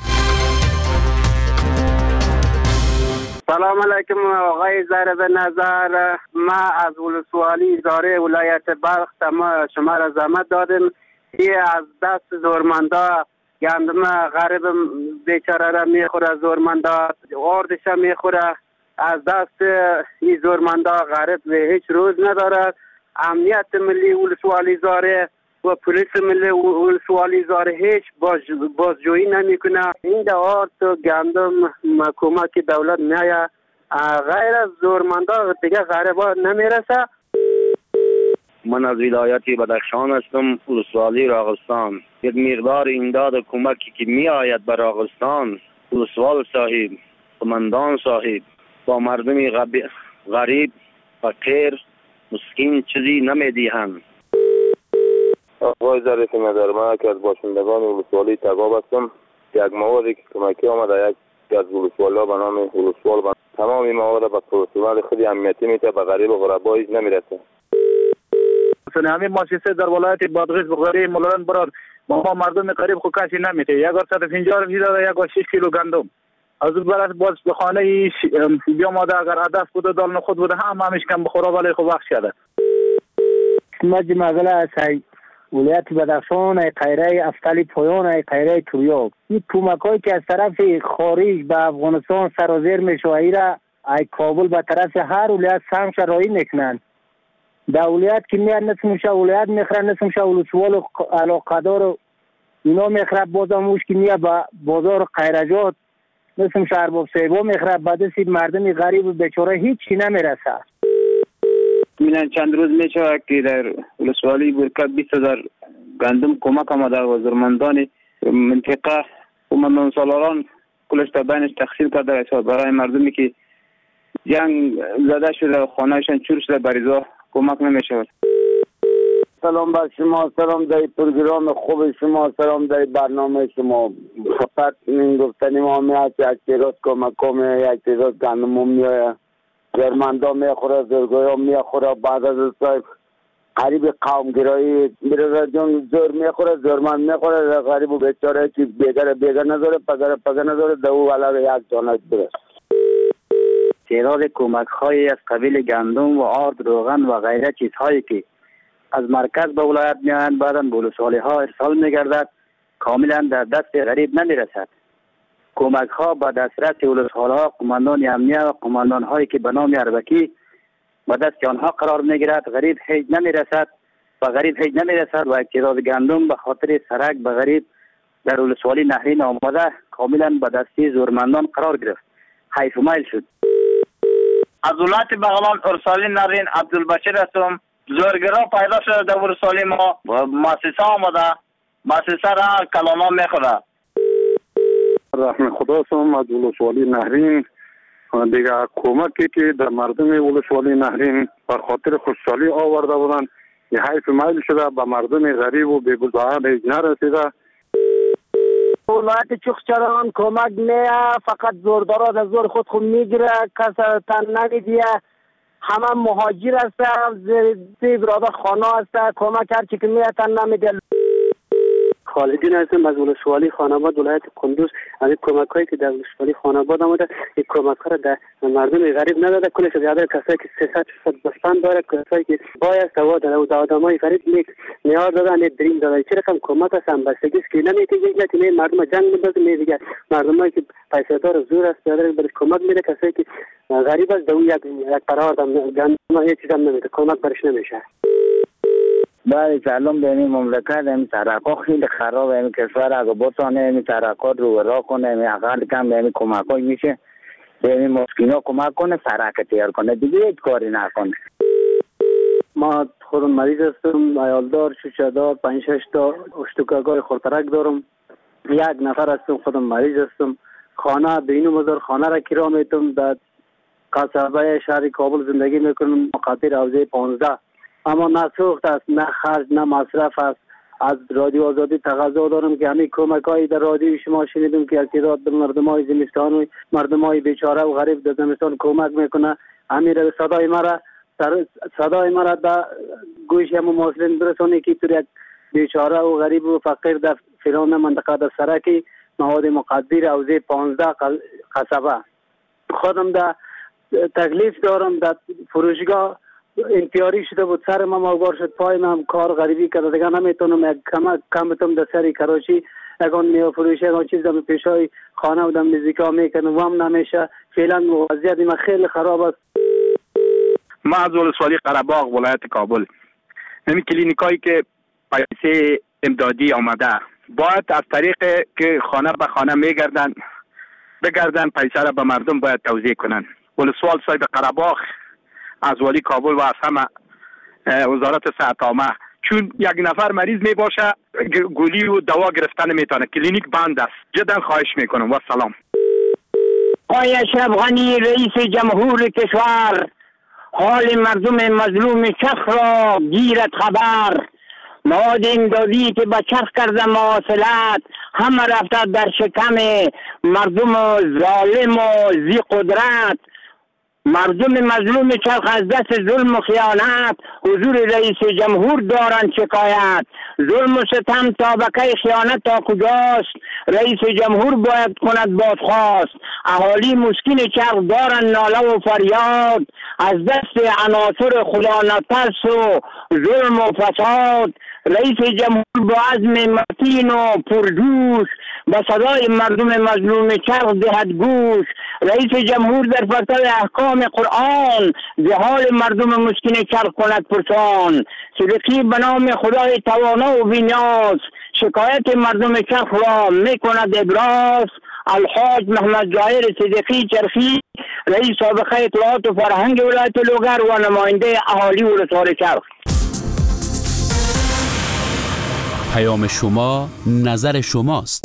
سلام علیکم آقای ظریف نظر. ما از ولسوالی اداره ولایت بلخ شما را زحمت دادیم. از دست زورمندا گندم غریب بیچاره را میخوره، زورمندا آردش میخوره. از دست این زورمندا غریب هیچ روز ندارد. امنیت ملی ولسوالی زاره و پلیس ملی ولسوالی زاره هیچ بازجویی نمیکنه. این آرد و گندم کمک دولت میایه، غیر از زورمندا دیگه غریبا نمیرسه. من از ولایت بدخشان هستم، ولسوالی راغستان. یک مقدار امداد کمکی که می آید به راغستان، ولسوال صاحب، قماندان صاحب با مردم غریب فقیر مسکین چیزی نمیدهند. آقای ظریف نظرمه که از باشندگان ولسوالی تگاب هستم. یک موردی که کمکی آمده یک از ولسوالی‌ها به نام ولسوال تمام این موارد به پرسنل خودی امنیتی میته به غریب و غربا هیچ نمیرسه. همین مؤسسه در ولایت بادغیس بخاری مولان بران ما مردم غریب خو کسی نمیته. یک بار 150 روپیه داده، یک بار 6 کیلو گندم. از اون برات باز به خانه بیا ماده اگر عدس بوده دال خود بوده همش کم بخوره ولی خو وقت شده. مجد مزله است ولایت بدخشان ای قیره افتالی پایان ای قیره توریاک. این کمکایی که از طرف خارج به افغانستان سرازیر میشه ایرا ای کابل به طرف هر ولایت سهم شرایی میکنن. در ولایت که میاد نسمشه ولایت میخره نسمشه ولسوال و علاقه‌دار اینا میخره بازم موش که میاد به بازار قیرجات نسمشه ارباب صاحبا میخره بعد سید مردم غریب و بیچاره هیچی نمیرسه. میلان چند روز میشه که در ولسوالی برکت 20,000 گندم کمک آمده و زورمندان منطقه و مردم سالاران کلش تا بینش تقسیم کرده برای مردمی که جنگ زده شده و خانهشان چور شده بریزا کمک نمیشه. سلام بر شما، سلام در پروگرام خوب شما، سلام در برنامه شما. فقط این گفتنی ما میاد یک تعداد کمک کنه، یک تعداد گندم میاد زرمندا میخوره، زرگویا میخوره، بعد از صاحب غریب قومگرایی میره جون زور میخوره، زرمند میخوره، غریب و بیچاره که بیگر نذاره، پگر نذاره، دو علاوه یک جانت بره. تعداد کمک های از قبیل گندم و آرد روغن و غیره چیزهایی که از مرکز به ولایت میآیند بعدا به ولسوالی ها ارسال میگردد کاملا در دست غریب نمیرسد. کمک ها به دسترس ولسوالی ها قماندان امنیه و قماندان هایی که به نام اربکی به دست آنها قرار میگیرد. غریب هیچ نمیرسد و غریب هیچ نمیرسد و تعداد گندم به خاطر سرک به غریب در ولسوالی نهرین آمده کاملا به دستی زورمندان قرار گرفت. حیف و میل شد. از ولایت بغلان ارسالی نهرین عبدالبشیر هستم. زورگرا پیدا شده در ولسوالی ما مؤسسه آمده، مؤسسه را کلانا میخوره. رحم خدا سم از ولسوالی نهرین دیگه کمکی که در مردم ولسوالی نهرین بر خاطر خوشحالی آورده بودن یه حیف میل شده به مردم غریب و بی‌گزار هیچ نرسیده. ولایت چوخچران کمک نیه، فقط زوردارات از زور خود میگیره، کس تن نمیدیه، همه مهاجر هستن، زیر براده خانه هستن، کمک هرچی که میه تن نمیده. خالدین هستم از ولسوالی خاناباد ولایت کندوز. از کمک هایی که در ولسوالی خاناباد آمده این کمک ها را در مردم غریب نداده. کلش زیاده کسایی که 300 بستان داره، کسایی که بایست هوا داره و آدمای غریب نیاز دادن دریم داره. چه رقم کمک هستن بستگی است که نمیتونه که مردم جنگ میندازه میگه مردمایی که پیسه دار زور است داره برش کمک میده. کسایی که غریب است دو یک قرار دادن گندم هیچ چیز نمیده، کمک برش نمیشه. بله سلام به این مملکت. این ترقا خیلی خرابه، این کشور اگه بتونه این ترقات رو راه کنه، این اقل کم به این کمک های میشه به این مسکین ها کمک کنه، سرک تیار کنه، دیگه هیچ کاری نکنه. ما خودم مریض هستم، عیالدار، شوشه‌دار، 5-6 تا اشتکاگاه خورترک دارم. یک نفر هستم، خودم مریض هستم. خانه بین مزار خانه را کرا میتم در قصبه شهر کابل زندگی میکنم، مقاطع حوزه 15. اما نه سوخت است، نه خرج، نه مصرف است. از رادیو آزادی تقاضا دارم که همین کمک‌های در رادیو شما شنیدم که تعداد به مردم‌های زمستان و مردم‌های بیچاره و غریب در زمستان کمک میکنه. همین را صدای مرا در گوش هم مسلم برسونه که تو یک بیچاره و غریب و فقیر در فلان منطقه در سرکی مواد مقدر حوزه 15 قصبه خودم در تکلیف دارم. در فروشگاه انتیاری شده بود، سر ما موگار شد، پای من کار غریبی کرده دیگه نمیتونم. یک کم بتونم در سری کراچی اگه میو فروشی اگه چیز دم پیشای خانه و دم نزدیکا میکنم و هم نمیشه. فعلا وضعیت ما خیلی خراب است. ما از ولسوالی قره‌باغ ولایت کابل، همین کلینیکایی که پیسه امدادی آمده باید از طریق که خانه به خانه بگردن پیسه را به مردم باید توزیع کنن. ولسوال صاحب قره‌باغ از والی کابل و از همه وزارت صحت عامه، چون یک نفر مریض می باشه گولی و دوا گرفتن نمیتونه، کلینیک بند است. جدا خواهش میکنم و سلام. آقای اشرف غنی رئیس جمهور کشور، حال مردم مظلوم چرخ را گیرد خبر. مواد امدادی که به چرخ کرده مواصلت همه رفته در شکم مردم ظالم و ذی قدرت. مردم مظلوم چرخ از دست ظلم و خیانت حضور رئیس جمهور دارند شکایت. ظلم و ستم طابقه خیانت تا کجاست؟ رئیس جمهور باید کند بازخواست. اهالی مسکین چرخ دارند ناله و فریاد از دست عناصر خدا نترس و ظلم و فساد. رئیس جمهور با عزم متین و پرجوش به صدای مردم مظلوم چرخ دهد گوش. رئیس جمهور در پرتو احکام قرآن به حال مردم مسکین چرخ کند پرسان. صدقی به نام خدای توانا و بی‌نیاز شکایت مردم چرخ را می کند ابراز. الحاج محمد جایر صدقی چرخی، رئیس سابقه اطلاعات و فرهنگ ولایت لوگر و نماینده اهالی ولسوالی چرخ. پیام شما نظر شماست.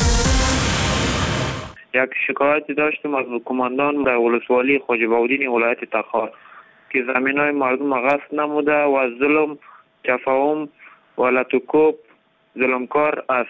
یک شکایتی داشتیم از کماندان در ولسوالی خواجه باودین ولایت تخار که زمینای مردم غصب نموده و از ظلم، تفاهم و لطوکوب ظلمکار است.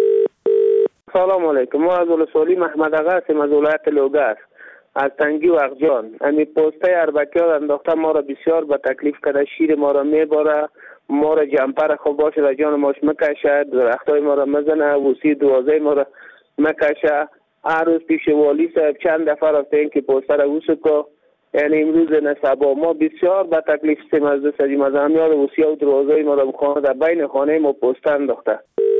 سلام علیکم. ما از ولسوالی محمد آقا هستیم از ولایت لوگر از تنگی و اقجان. امی پوسته اربکی ها انداخته ما را بسیار به تکلیف کرده. شیر ما را میباره، ما را جمپر خوب باشه در جان ماش مکشه، درختای ما را مزنه، وسی دوازه ما را مکشه. هر روز پیش والی صاحب چند دفعه رفته این که پوسته را وسکو. یعنی امروز نصبا ما بسیار به تکلیف هستیم از دست مزاحمیات وسی و دروازه ما را بخانه در بین خانه ما پوسته انداخته.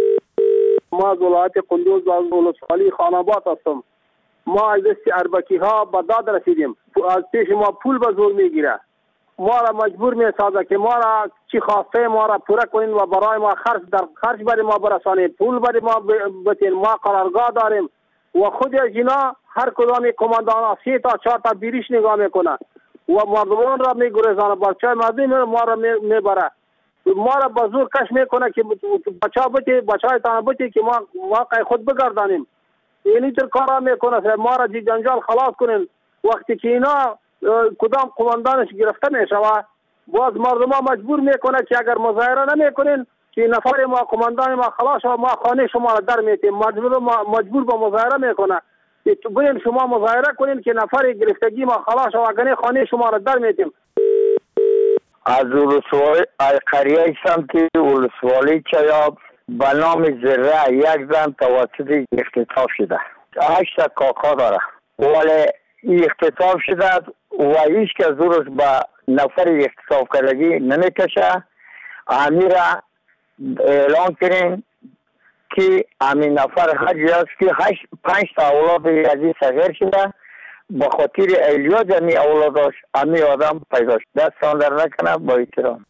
ما از ولایت قندوز و از ولسوالی خاناباد هستم. ما از دست اربکی ها به داد رسیدیم. از پیش ما پول به زور میگیره. ما را مجبور میسازه که ما را چی خواسته ما را پوره کنین و برای ما خرج برای ما برسانید، پول برای ما بتین. ما قرارگاه داریم و خود از اینا هر کدام کماندان ها 3 تا 4 تا بیریش نگاه میکنه و مردمان را میگریزانه. بچه مردم ما را میبره، ما را به زور کش میکنه که بچه تانه بتی که ما واقع خود بگردانیم. اینی تر کارا میکنه ما را جنجال خلاص کنین. وقتی که اینا کدام قماندانش گرفته میشوه باز مردم ها مجبور میکنه که اگر مظاهره نمیکنین که نفر ما قماندان ما خلاص شما ما خانه شما را در میتیم. مجبور به مظاهره میکنه که برین شما مظاهره کنین که نفر گرفتگی ما خلاص شما اگر خانه شما را در میتیم. از ولسوالی قریه سمت ولسوالی چیاب به نام زره یک زن توسط اختطاف شده. 8 کاکا داره ولی این اختطاف شده و هیچ که زورش به نفر اختطاف کردگی نمیکشه. همین را اعلان کنین که همین نفر حجی است که 5 تا اولاد یزی صغیر شده با خاطر ایلیاج همی اولاداش همی آدم پیدا شد. دستان در نکنه. با احترام.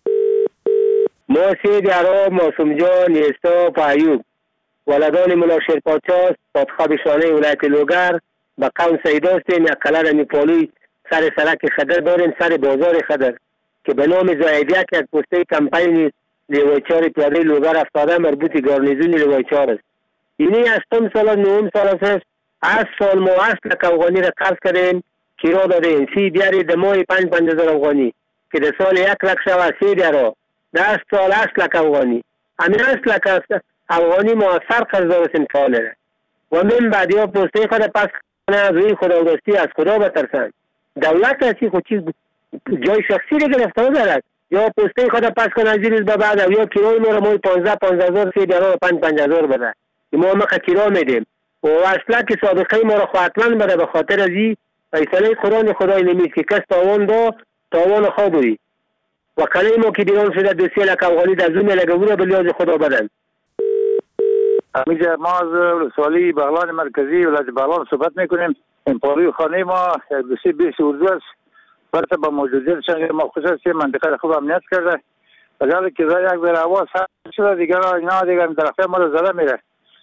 موسی درا معصوم جان نیستا پایوب ولدان مناشر پادشاه پادخاب شانه ولایت لوگر با قوم سیدا هستیم. یک قلعه می پالوی سر سرک خدر داریم، سر بازار خدر که به نام زایدیه که یک پسته کمپین لیوایچار پیاده لوگر افتاده مربوط گارنیزون لیوایچار است. اینی 8 سال 9 سال است. 8 سال ما 8 لک افغانی را قرض کردیم که را دادیم. 30 دیاری در ماه 5,000 افغانی که در سال 1 لک شود 3 دیارا 10 سال 8 لک افغانی. همین 8 لک افغانی ما سر قرض دارستیم ساله و من بعدی ها پسته خود پس کنه از روی خداوندستی از خدا بترسن. دولت هستی خود چیز جای شخصی را گرفته دارد یا پسته خود پس کنه از روز به بعد یا کرای ما را مای 15,000 3 دیارا 5,000 بده ما کرا میدیم و اصلا که سابقه ما را خواهتمند بده به خاطر از این فیصله قرآن خدای نمیست که کس تاوان دا تاوان خوابوی و کلی ما که دیران شده 2-3 لک افغانی در زوم لگوره به لیاز خدا بدن. همینجا ما از ولسوالی بغلان مرکزی ولایت بغلان صحبت میکنیم. این پاروی خانه ما 220 اردو است. برسه با موجودیت شنگ ما خصوصی منطقه خوب امنیت کرده. ولی که یک بر هوا سر شده دیگر اینا دیگر درخته ما رو زده میره.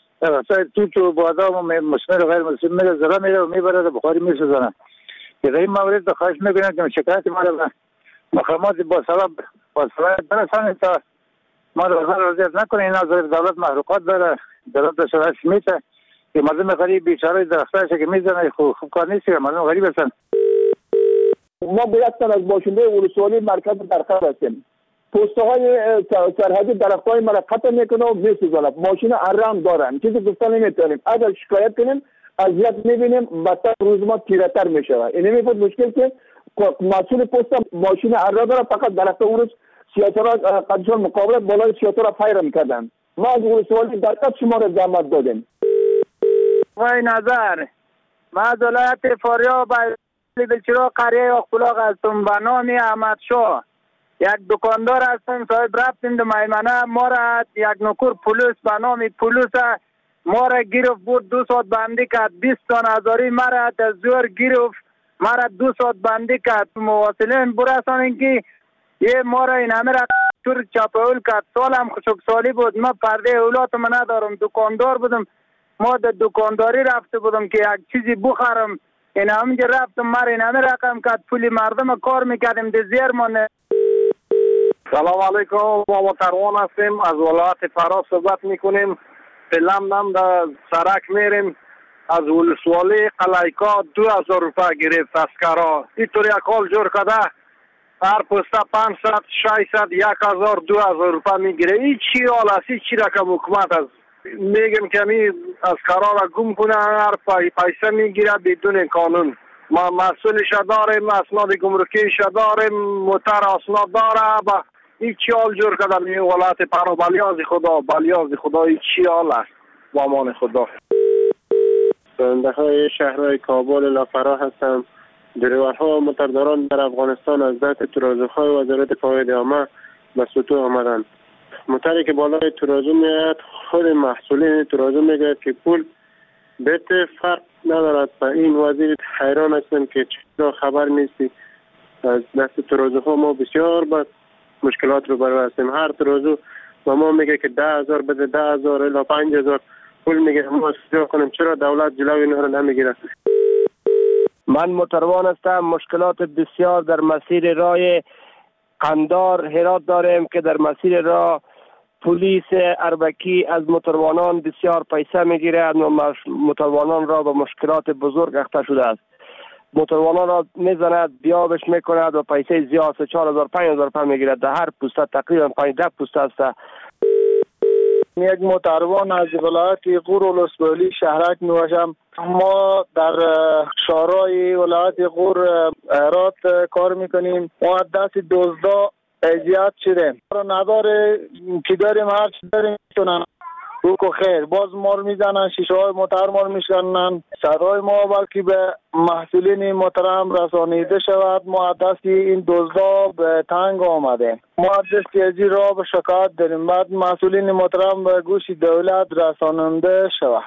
تو بادام و مسمر و غیر مسمر میره زده میره و میبره بخاری میسوزنه. که در این مورد خواهش میکنم که شکایت ما رو مقامات با سبب برسانید تا ما رو رضایت نکنه. اینا دولت محروقات داره، دولت داشته میته که مردم غریب بیچاره درختایش که میزنه خوب کار نیست که مردم غریب هستن. ما باید از باشنده ولسوالی مرکز درخت هستیم. پوسته های سرحدی درخت های ما را قطع میکنه و میسوزانه. ماشین ارم دارن، چیزی گفتن نمیتونیم. اگر شکایت کنیم اذیت میبینیم، بدتر روز ما تیره‌تر میشوه. اینمی بود مشکل که مسئول پست ماشین ارم داره، فقط درخت اون روز سیاست‌ها قدشان مقابل بالای سیاست‌ها فایر میکردن. ما از ولسوالی درخت شما را زحمت دادیم. وای نظر ما از ولایت فاریاب بلچرا قریه اخلاق هستم به نام احمد شاه. یک دکاندار هستم، صاحب رفتیم در میمنه، ما را یک نکور پلیس به نام پلیس ما را گرفت بود، 2 ساعت بندی کرد. 20 هزاری ما را از زور گرفت، ما را 2 ساعت بندی کرد. مواصلین برسانیم که یه ما را این همه را طور چاپول کرد. سالم خشکسالی بود، ما پرده اولادم ندارم، دکاندار بودم. ما در دکانداری رفته بودم که یک چیزی بخرم، این همینجا رفتم ما این همه رقم کرد. پولی مردم کار میکردیم در زیر مانه. سلام علیکم، ما متروان هستیم، از ولایت فرا صحبت میکنیم. فیلم نم در سرک میریم، از ولسوالی قلایکا 2000 روپیه گرفت اسکرا. اینطور یک حال جور کده هر پسته 500 600 1000 2000 روپیه میگیره. این چی حال است؟ چی رقم حکومت است؟ میگم که می از قرار را گم کنه، هر پیسه میگیره بدون قانون. ما مسئولش داریم، اسناد گمرکیش داریم، موتر اسناد داره. با این چی حال جور کردن این ولایت پرا؟ بلیاز خدا این چی حال است؟ با امان خدا. راننده های شهرهای کابل لافرا هستم. دریورها و موترداران در افغانستان از دست ترازوهای وزارت فواید عامه به سطوح آمدند. موتری که بالای ترازو میاد، خود محصولین ترازو میگه که پول بیت فرق ندارد. و این وزیر حیران هستم که چرا خبر نیستی. از دست ترازوها ما بسیار با مشکلات رو برو هستیم. هر ترازو و ما میگه که 10,000 بده، 10,000 الا 5,000 پول میگه. ما سجا کنیم چرا دولت جلوی اینها رو نمیگیره؟ من متروان هستم. مشکلات بسیار در مسیر راه قندار هرات داریم که در مسیر راه پلیس اربکی از موتروانان بسیار پیسه میگیره و موتروانان را به مشکلات بزرگ اخته شده است. موتروانان را میزند، بیابش میکند و پیسه زیاد 4,000 5,000 روپیه میگیرد. در هر پوسته تقریبا 5-10 پوسته است. یک موتروان از ولایت غور ولسوالی شهرک نوشم. ما در شورای ولایت غور هرات کار میکنیم. ما دست دزدا اذیت شدیم. نداره که داریم، هر چی داریم میتونن روکو خیر باز مار میزنن، شیشه های موتر مار میشکنن. سرای ما بلکه به محصولین محترم رسانیده شود. ما دست این دزدا به تنگ آمده. ما دست از این را به شکایت داریم. بعد مسئولین محترم به گوش دولت رساننده شود.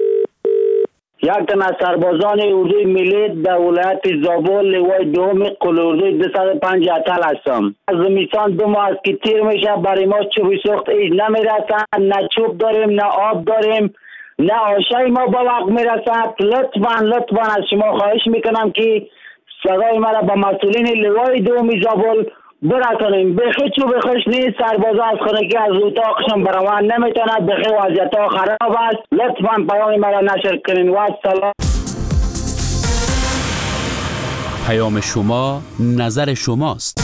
یک تن از سربازان اردوی ملی در ولایت زابل لوای دوم قل اردوی 205 اتل هستم. از زمستان 2 ماه است که تیر میشه، برای ما چوب سوخت ایش نمیرسن. نه چوب داریم، نه آب داریم، نه آشای ما با وقت میرسد. لطفاً از شما خواهش میکنم که صدای ما را به مسئولین لوای دوم زابل برسانیم. بخی چوب خوش نیست، سربازا از خانگی از اتاقشون برآمد نمیتونند. بخی وضعیت ها خراب است. لطفاً پیام مرا نشر کنین. و السلام. پیام شما نظر شماست.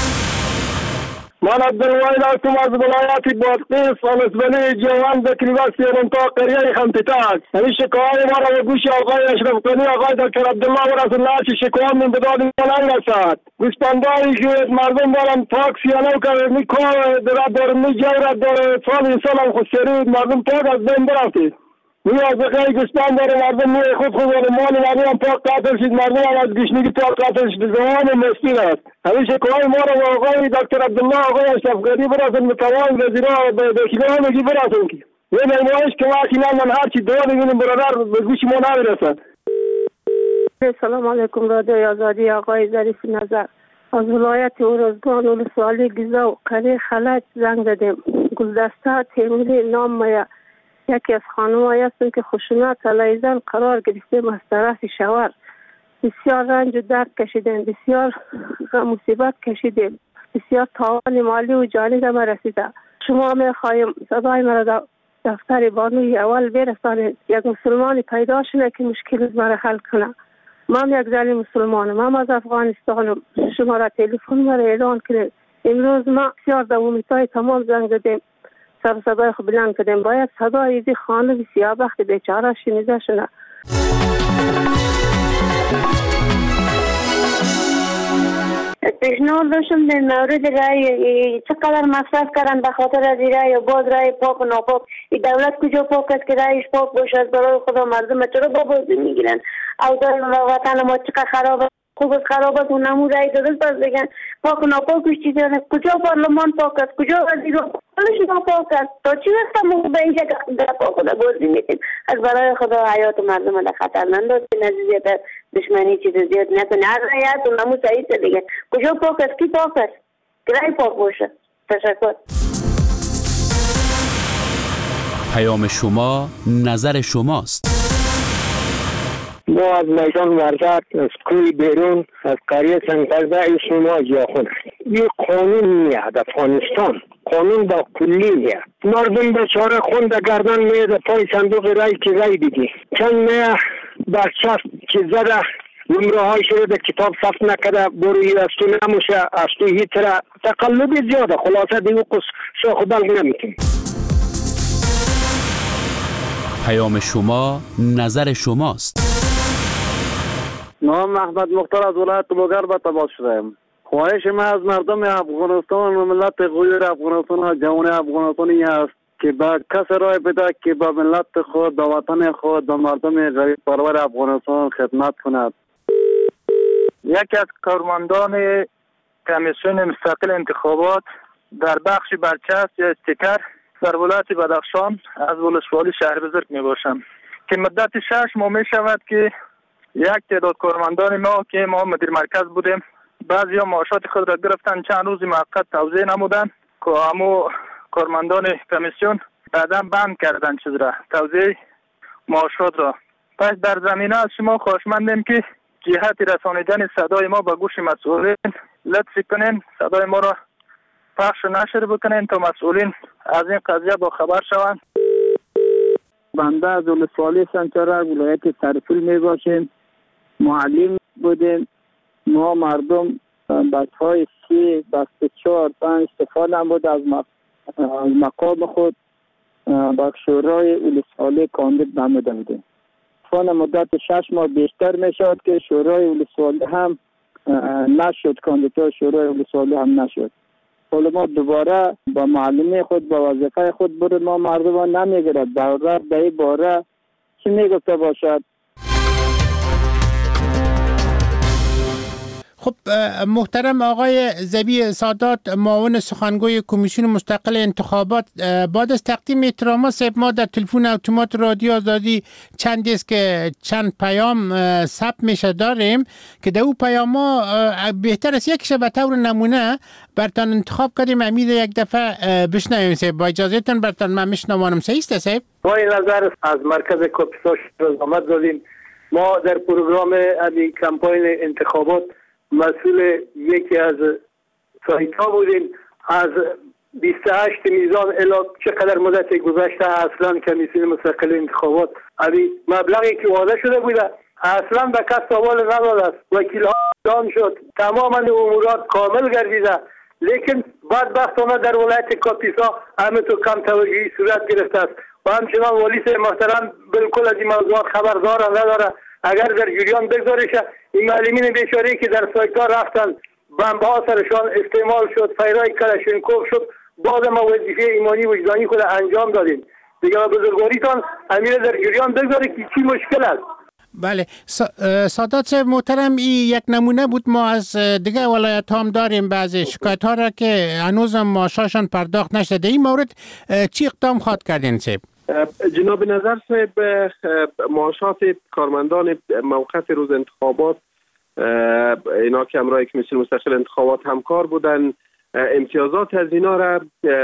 من عبدالواحد هستم از ولایت بادغیس ولسوالی جوان بکریوان سیرونتا قریه خمتتاک. این شکایت ما را به گوش آقای اشرف غنی، آقای دکتر عبدالله و رسول الله چه شکایت من به داد ملنگ رسد. گوسپنداری که مردم دارن پاک سیانو کرد میکار دارن میجورد داره سال انسان هم خسری مردم پاک از بین برفتید. از بخیر گوسپند داره مردم می خود داره مال مردم هم پاک قاتل شد. مردم هم از گشنگی پاک قاتل شد. زمان مسکین است. همین شکایت ما را با آقای دکتر عبدالله آقای اشرف غنی برسن به تمام وزیران به دکتران میگی برسن که یه نمایش که ما من هر چی دعا میبینیم برادر به گوش ما نمیرسن. سلام علیکم رادیو آزادی. آقای ظریف نظر از ولایت اورزگان ولسوالی گیزا و قریه خلج زنگ زدیم. گلدسته تیموری نام مایه یکی از خانم‌هایی هستم که خشونت علیه زن قرار گرفتیم از طرف شوهر. بسیار رنج و درد کشیدیم، بسیار مصیبت کشیدیم، بسیار تاوان مالی و جانی به ما رسیده. شما میخواهیم صدای مرا در دفتر بانوی اول برسانید. یک مسلمانی پیدا شده که مشکل مرا حل کنه. من یک زن مسلمانم، من از افغانستانم. شما را تلفن مرا اعلان کنید. امروز ما بسیار دومیتای تمام زنگ زدیم، سر صدای خود بلند کردیم. باید صدای این خانم سیاه‌بخت بیچاره شنیده شده. پیشنهاد داشتم در مورد رای چقدر مصرف کردن به خاطر از رای و باز رای پاک و ناپاک. این دولت کجا پاک است که رایش پاک باشه؟ برای خدا مردم چرا با بازی میگیرن؟ او در وطن ما چقدر خراب خوب است، خراب است، اونمو رای دادن پس بگن پاک و ناپاکش چیزه. کجا پارلمان پاک است؟ کجا وزیر کلش ناپاک است؟ تا چی وقت ما به اینجا در پاک و بازی میکنیم؟ از برای خدا حیات مردم در خطر نندازین، عزیزیت دشمنی چیز زیاد نکنه. هر رایت اونمو صحیح است دیگه. کجا پاک است؟ کی پاک است؟ که رای پاک باشه. تشکر. پیام شما نظر شماست. ما از میدان ورزش، از کوی بیرون، از قریه سنگرده شما جاخون. این قانون میاد افغانستان، قانون با کلی میاد. مردم بیچاره خون در گردن میاد پای صندوق رای که رای دیدی. چند میاد برچسب که زده نمره های شده در کتاب ثبت نکده، بروی از تو نموشه، از تو هیتره تقلب زیاده. خلاصه دیگه قص شاخ و بلغ نمیتونی. پیام شما نظر شماست. نام محمد مختار از ولایت بوگر به تماس شدم. خواهش ما از مردم افغانستان و ملت غیر افغانستان و جوان افغانستانی است که با کس رای بده که با ملت خود، با وطن خود، با مردم غریب پرور افغانستان خدمت کند. یکی از کارمندان کمیسیون مستقل انتخابات در بخش برچسب یا استیکر در ولایت بدخشان از ولسوالی شهر بزرگ می باشم که مدت 6 ماه می شود که یک تعداد کارمندان ما که ما مدیر مرکز بودیم، بعضی ها معاشات خود را گرفتن، چند روز موقت توزیع نمودن که همو کارمندان کمیسیون بعدا بند کردن چیز را، توزیع معاشات را. پس در زمینه از شما خواهشمندیم که جهت رسانیدن صدای ما به گوش مسئولین لطف کنین، صدای ما را پخش و نشر بکنین تا مسئولین از این قضیه با خبر شوند. بنده از ولسوالی سنچرک ولایت سرپل می باشیم. معلم بودیم. ما مردم بچه های 3 بسته 4 5 استفاده نمود از مقام خود با شورای ولسوالی کاندید نموده بودیم. فان مدت 6 ماه بیشتر می شود که شورای ولسوالی هم نشد، کاندیدای شورای ولسوالی هم نشد. حالا ما دوباره با معلمی خود، با وظیفه خود برد، ما مردم نمیگرد در این باره چی میگفته باشد. خب محترم آقای ذبیح سادات، معاون سخنگوی کمیسیون مستقل انتخابات، بعد از تقدیم احترامات صاحب، ما در تلفن اتومات رادیو آزادی چند است که چند پیام ثبت میشه داریم که در او پیام ها بهتر است یکیش به طور نمونه برتان انتخاب کردیم. امید یک دفعه بشنویم صاحب، با اجازهتون برتان من میشنوانم. صحیح است صاحب؟ با این نظر از مرکز کاپیسا آمد دادیم. ما در پروگرام کمپاین انتخابات مسئول یکی از سایت ها بودیم. از 28 میزان الی چقدر مدت گذشته اصلا کمیسیون مستقل انتخابات مبلغی که وعده شده بوده اصلا به کس سوال نداده است. وکیل ها اعلام شد، تماما امورات کامل گردیده، لیکن بدبختانه در ولایت کاپیسا همینطور کم توجهی صورت گرفته است و همچنان والی محترم بالکل از این موضوعات خبردار نداره. اگر در جریان بگذارشه این معلمین بیچاره که در سایت ها رفتن بمب ها سرشان استعمال شد، فیرای کلاشینکوف شد، باز ما وظیفه ایمانی وجدانی خود انجام دادیم. دیگه بزرگواریتان امیر در جریان بگذاره که چی مشکل است. بله سادات صاحب محترم، این یک نمونه بود. ما از دیگه ولایت هم داریم بعضی شکایت ها را که هنوز هم معاششان پرداخت نشده. این مورد چی اقدام خواهد کردین صاحب؟ جناب نظر صاحب، معاشات کارمندان موقت روز انتخابات اینا که همراه کمیسیون مستقل انتخابات همکار بودن، امتیازات از اینا را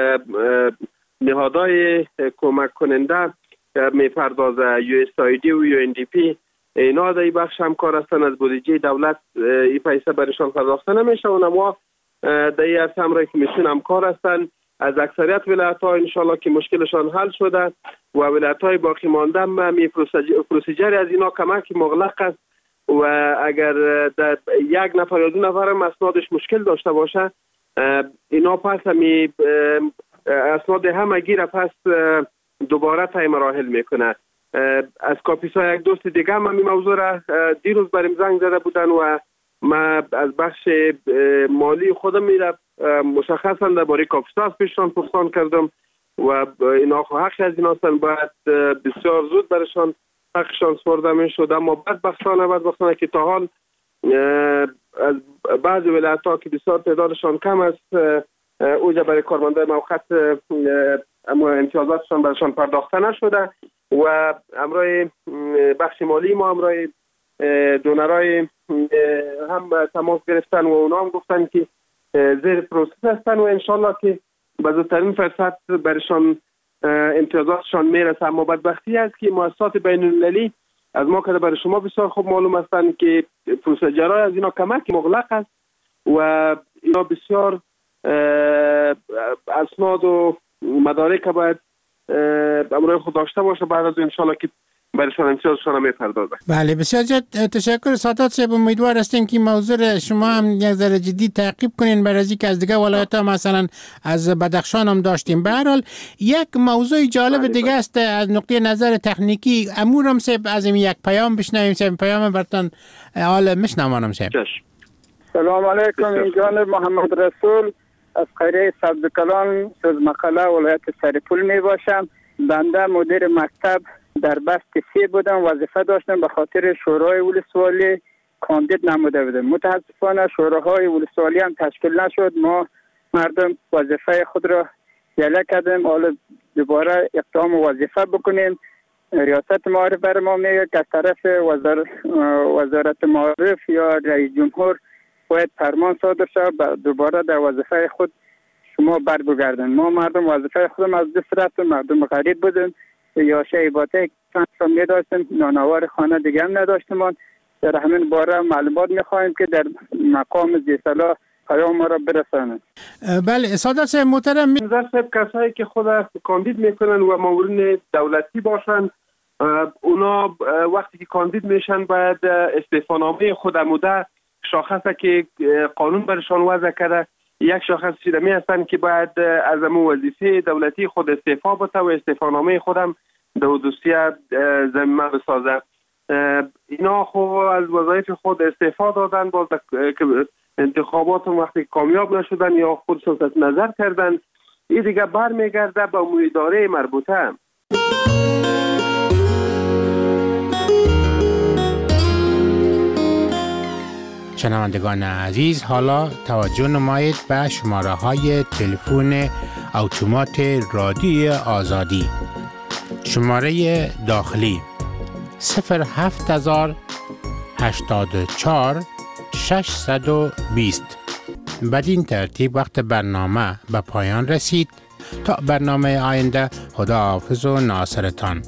نهادهای کمک کننده میپردازه، USAID و UNDP اینا در این بخش همکار هستن. از بودجه دولت این پیسه برشان پرداخته نمیشه و ما در این عرصه همراه کمیسیون همکار هستن. از اکثریت ولایت‌ها انشالله که مشکلشان حل شده و ولایت‌های باقی مانده می پروسیجر از اینا کمک مغلق است و اگر در یک نفر یا دو نفر هم اسنادش مشکل داشته باشه اینا پس همی اسناد همگی را پس دوباره طی مراحل میکنه. از کاپیسا یک دوست دیگه هم این موضوع را دیروز بریم زنگ زده بودن و ما از بخش مالی خودم میره مشخصا درباره کاپیسا از پیششان پرسان کردم و اینا حق از اینا هستن، باید بسیار زود برشان حقشان سپرده میشد. اما بدبختانه که تا حال از بعضی ولایت ها که بسیار تعدادشان کم است اوجا برای کارمندای موقت اما امتیازاتشان برشان پرداخته نشده و امروی بخش مالی ما امروی دونرای هم تماس گرفتن و اونا هم گفتن که زیر پروسس هستن و انشالله که به زودترین فرصت برشان امتیازاتشان میرسه. اما بدبختی است که مؤسسات بین المللی از ما که برای شما بسیار خوب معلوم هستند که پروسیجرهای از اینا کمک مغلق است و اینا بسیار اسناد و مدارک باید امروی خود داشته باشه بعد از انشالله که برایشان امتیازشان میپردازه. بله بسیار زیاد تشکر سادات صاحب. امیدوار هستیم که موضوع شما هم یک ذره جدی تعقیب کنین برای از اینکه از دیگه ولایت ها مثلا از بدخشان هم داشتیم. به هر حال یک موضوع جالب دیگه است از نقطه نظر تکنیکی. امورم صاحب از این یک پیام بشنویم. صاحب پیام براتون حال میشنوانم صاحب. سلام علیکم. این جانب محمد رسول از قریه سبزکلان سوزمقاله ولایت سرپول می باشم. بنده مدیر مکتب در بست 3 بودم، وظیفه داشتم، به خاطر شورای ولسوالی کاندید نموده بودم. متاسفانه شوراهای ولسوالی هم تشکیل نشد. ما مردم وظیفه خود را یله کردیم، حالا دوباره اقدام وظیفه بکنیم. ریاست معارف بر ما میگه که از طرف وزارت معارف یا رئیس جمهور باید فرمان صادر شود دوباره در وظیفه خود شما بر بگردن. ما مردم وظیفه خودم از دست رفتیم، مردم غریب بودیم یا شیباته چند سال نداشتیم، نانوار خانه دیگه هم نداشتیم. در همین باره معلومات میخواهیم که در مقام زیصلاح پیام ما را برسانند. بله سادات صاحب محترم، کسایی که خود کاندید میکنن و مامورین دولتی باشن اونا وقتی که کاندید میشن باید استعفانامه خود عموده شاخصه که قانون برشان وضع کرده یک شاخص چیدمی هستن که باید از امو وظیفه دولتی خود استعفا بده و استعفانامه خودم در حدوثیه زمینه بسازه. اینا خب از وظایف خود استعفا دادن، باز انتخابات وقتی کامیاب نشدن یا خودشون تحت نظر کردن، این دیگه برمیگرده به امور اداره مربوطه. شنوندگان عزیز، حالا توجه نمایید به شماره های تلفن اتومات رادیو آزادی. شماره داخلی 07084 620. بدین ترتیب وقت برنامه به پایان رسید. تا برنامه آینده، خداحافظ و ناصرتان.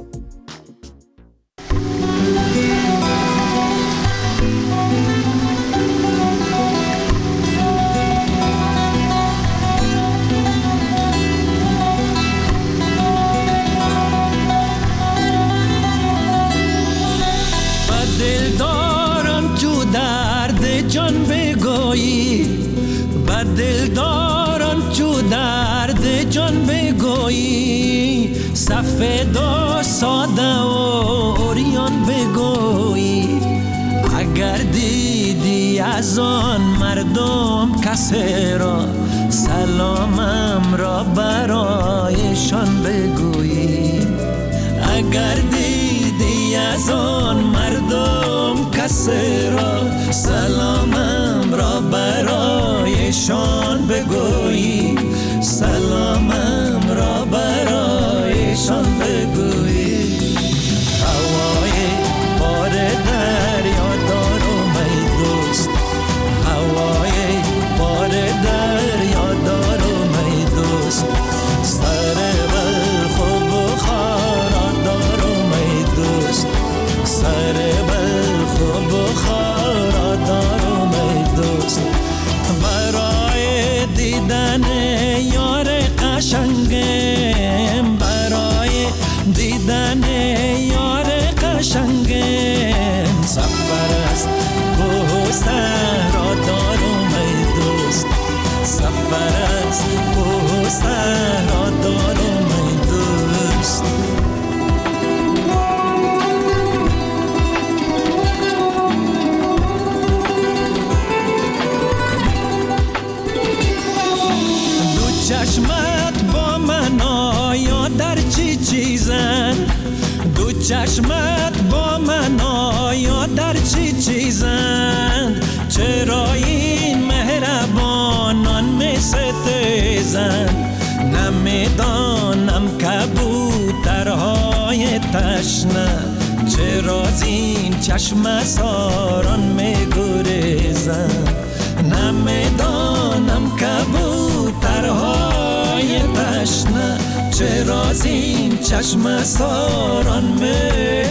دلداران چو درد جان بگویی، سفید و ساده و اوریان بگویی. اگر دیدی از آن مردم کسی را، سلامم را برایشان بگویی. اگر دیدی از آن مردم کسی را، سلامم را برایشان بگویی. سلامم را برایشان بگویی. هوای بار دریا دارم ای دوست، هوای بار دریا دارم ای دوست. سر بلخ و بخارا دارم ای دوست، سر بلخ و بخارا است کوه صحرا دارم ای دوست سفر است کوه صحرا دارم ای دوست دو چشمت با من آیا در چی چیزن دو چشمت با من آیا در چی چیزند چرا این مهربانان می ستیزند نمیدانم کبوترهای تشنه چرا زین چشم ساران می گریزند نمیدانم کبوترهای تشنه چرا زین چشم ساران می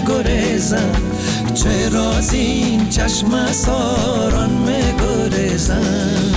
گریزند چرا زین چشم ساران می گریزند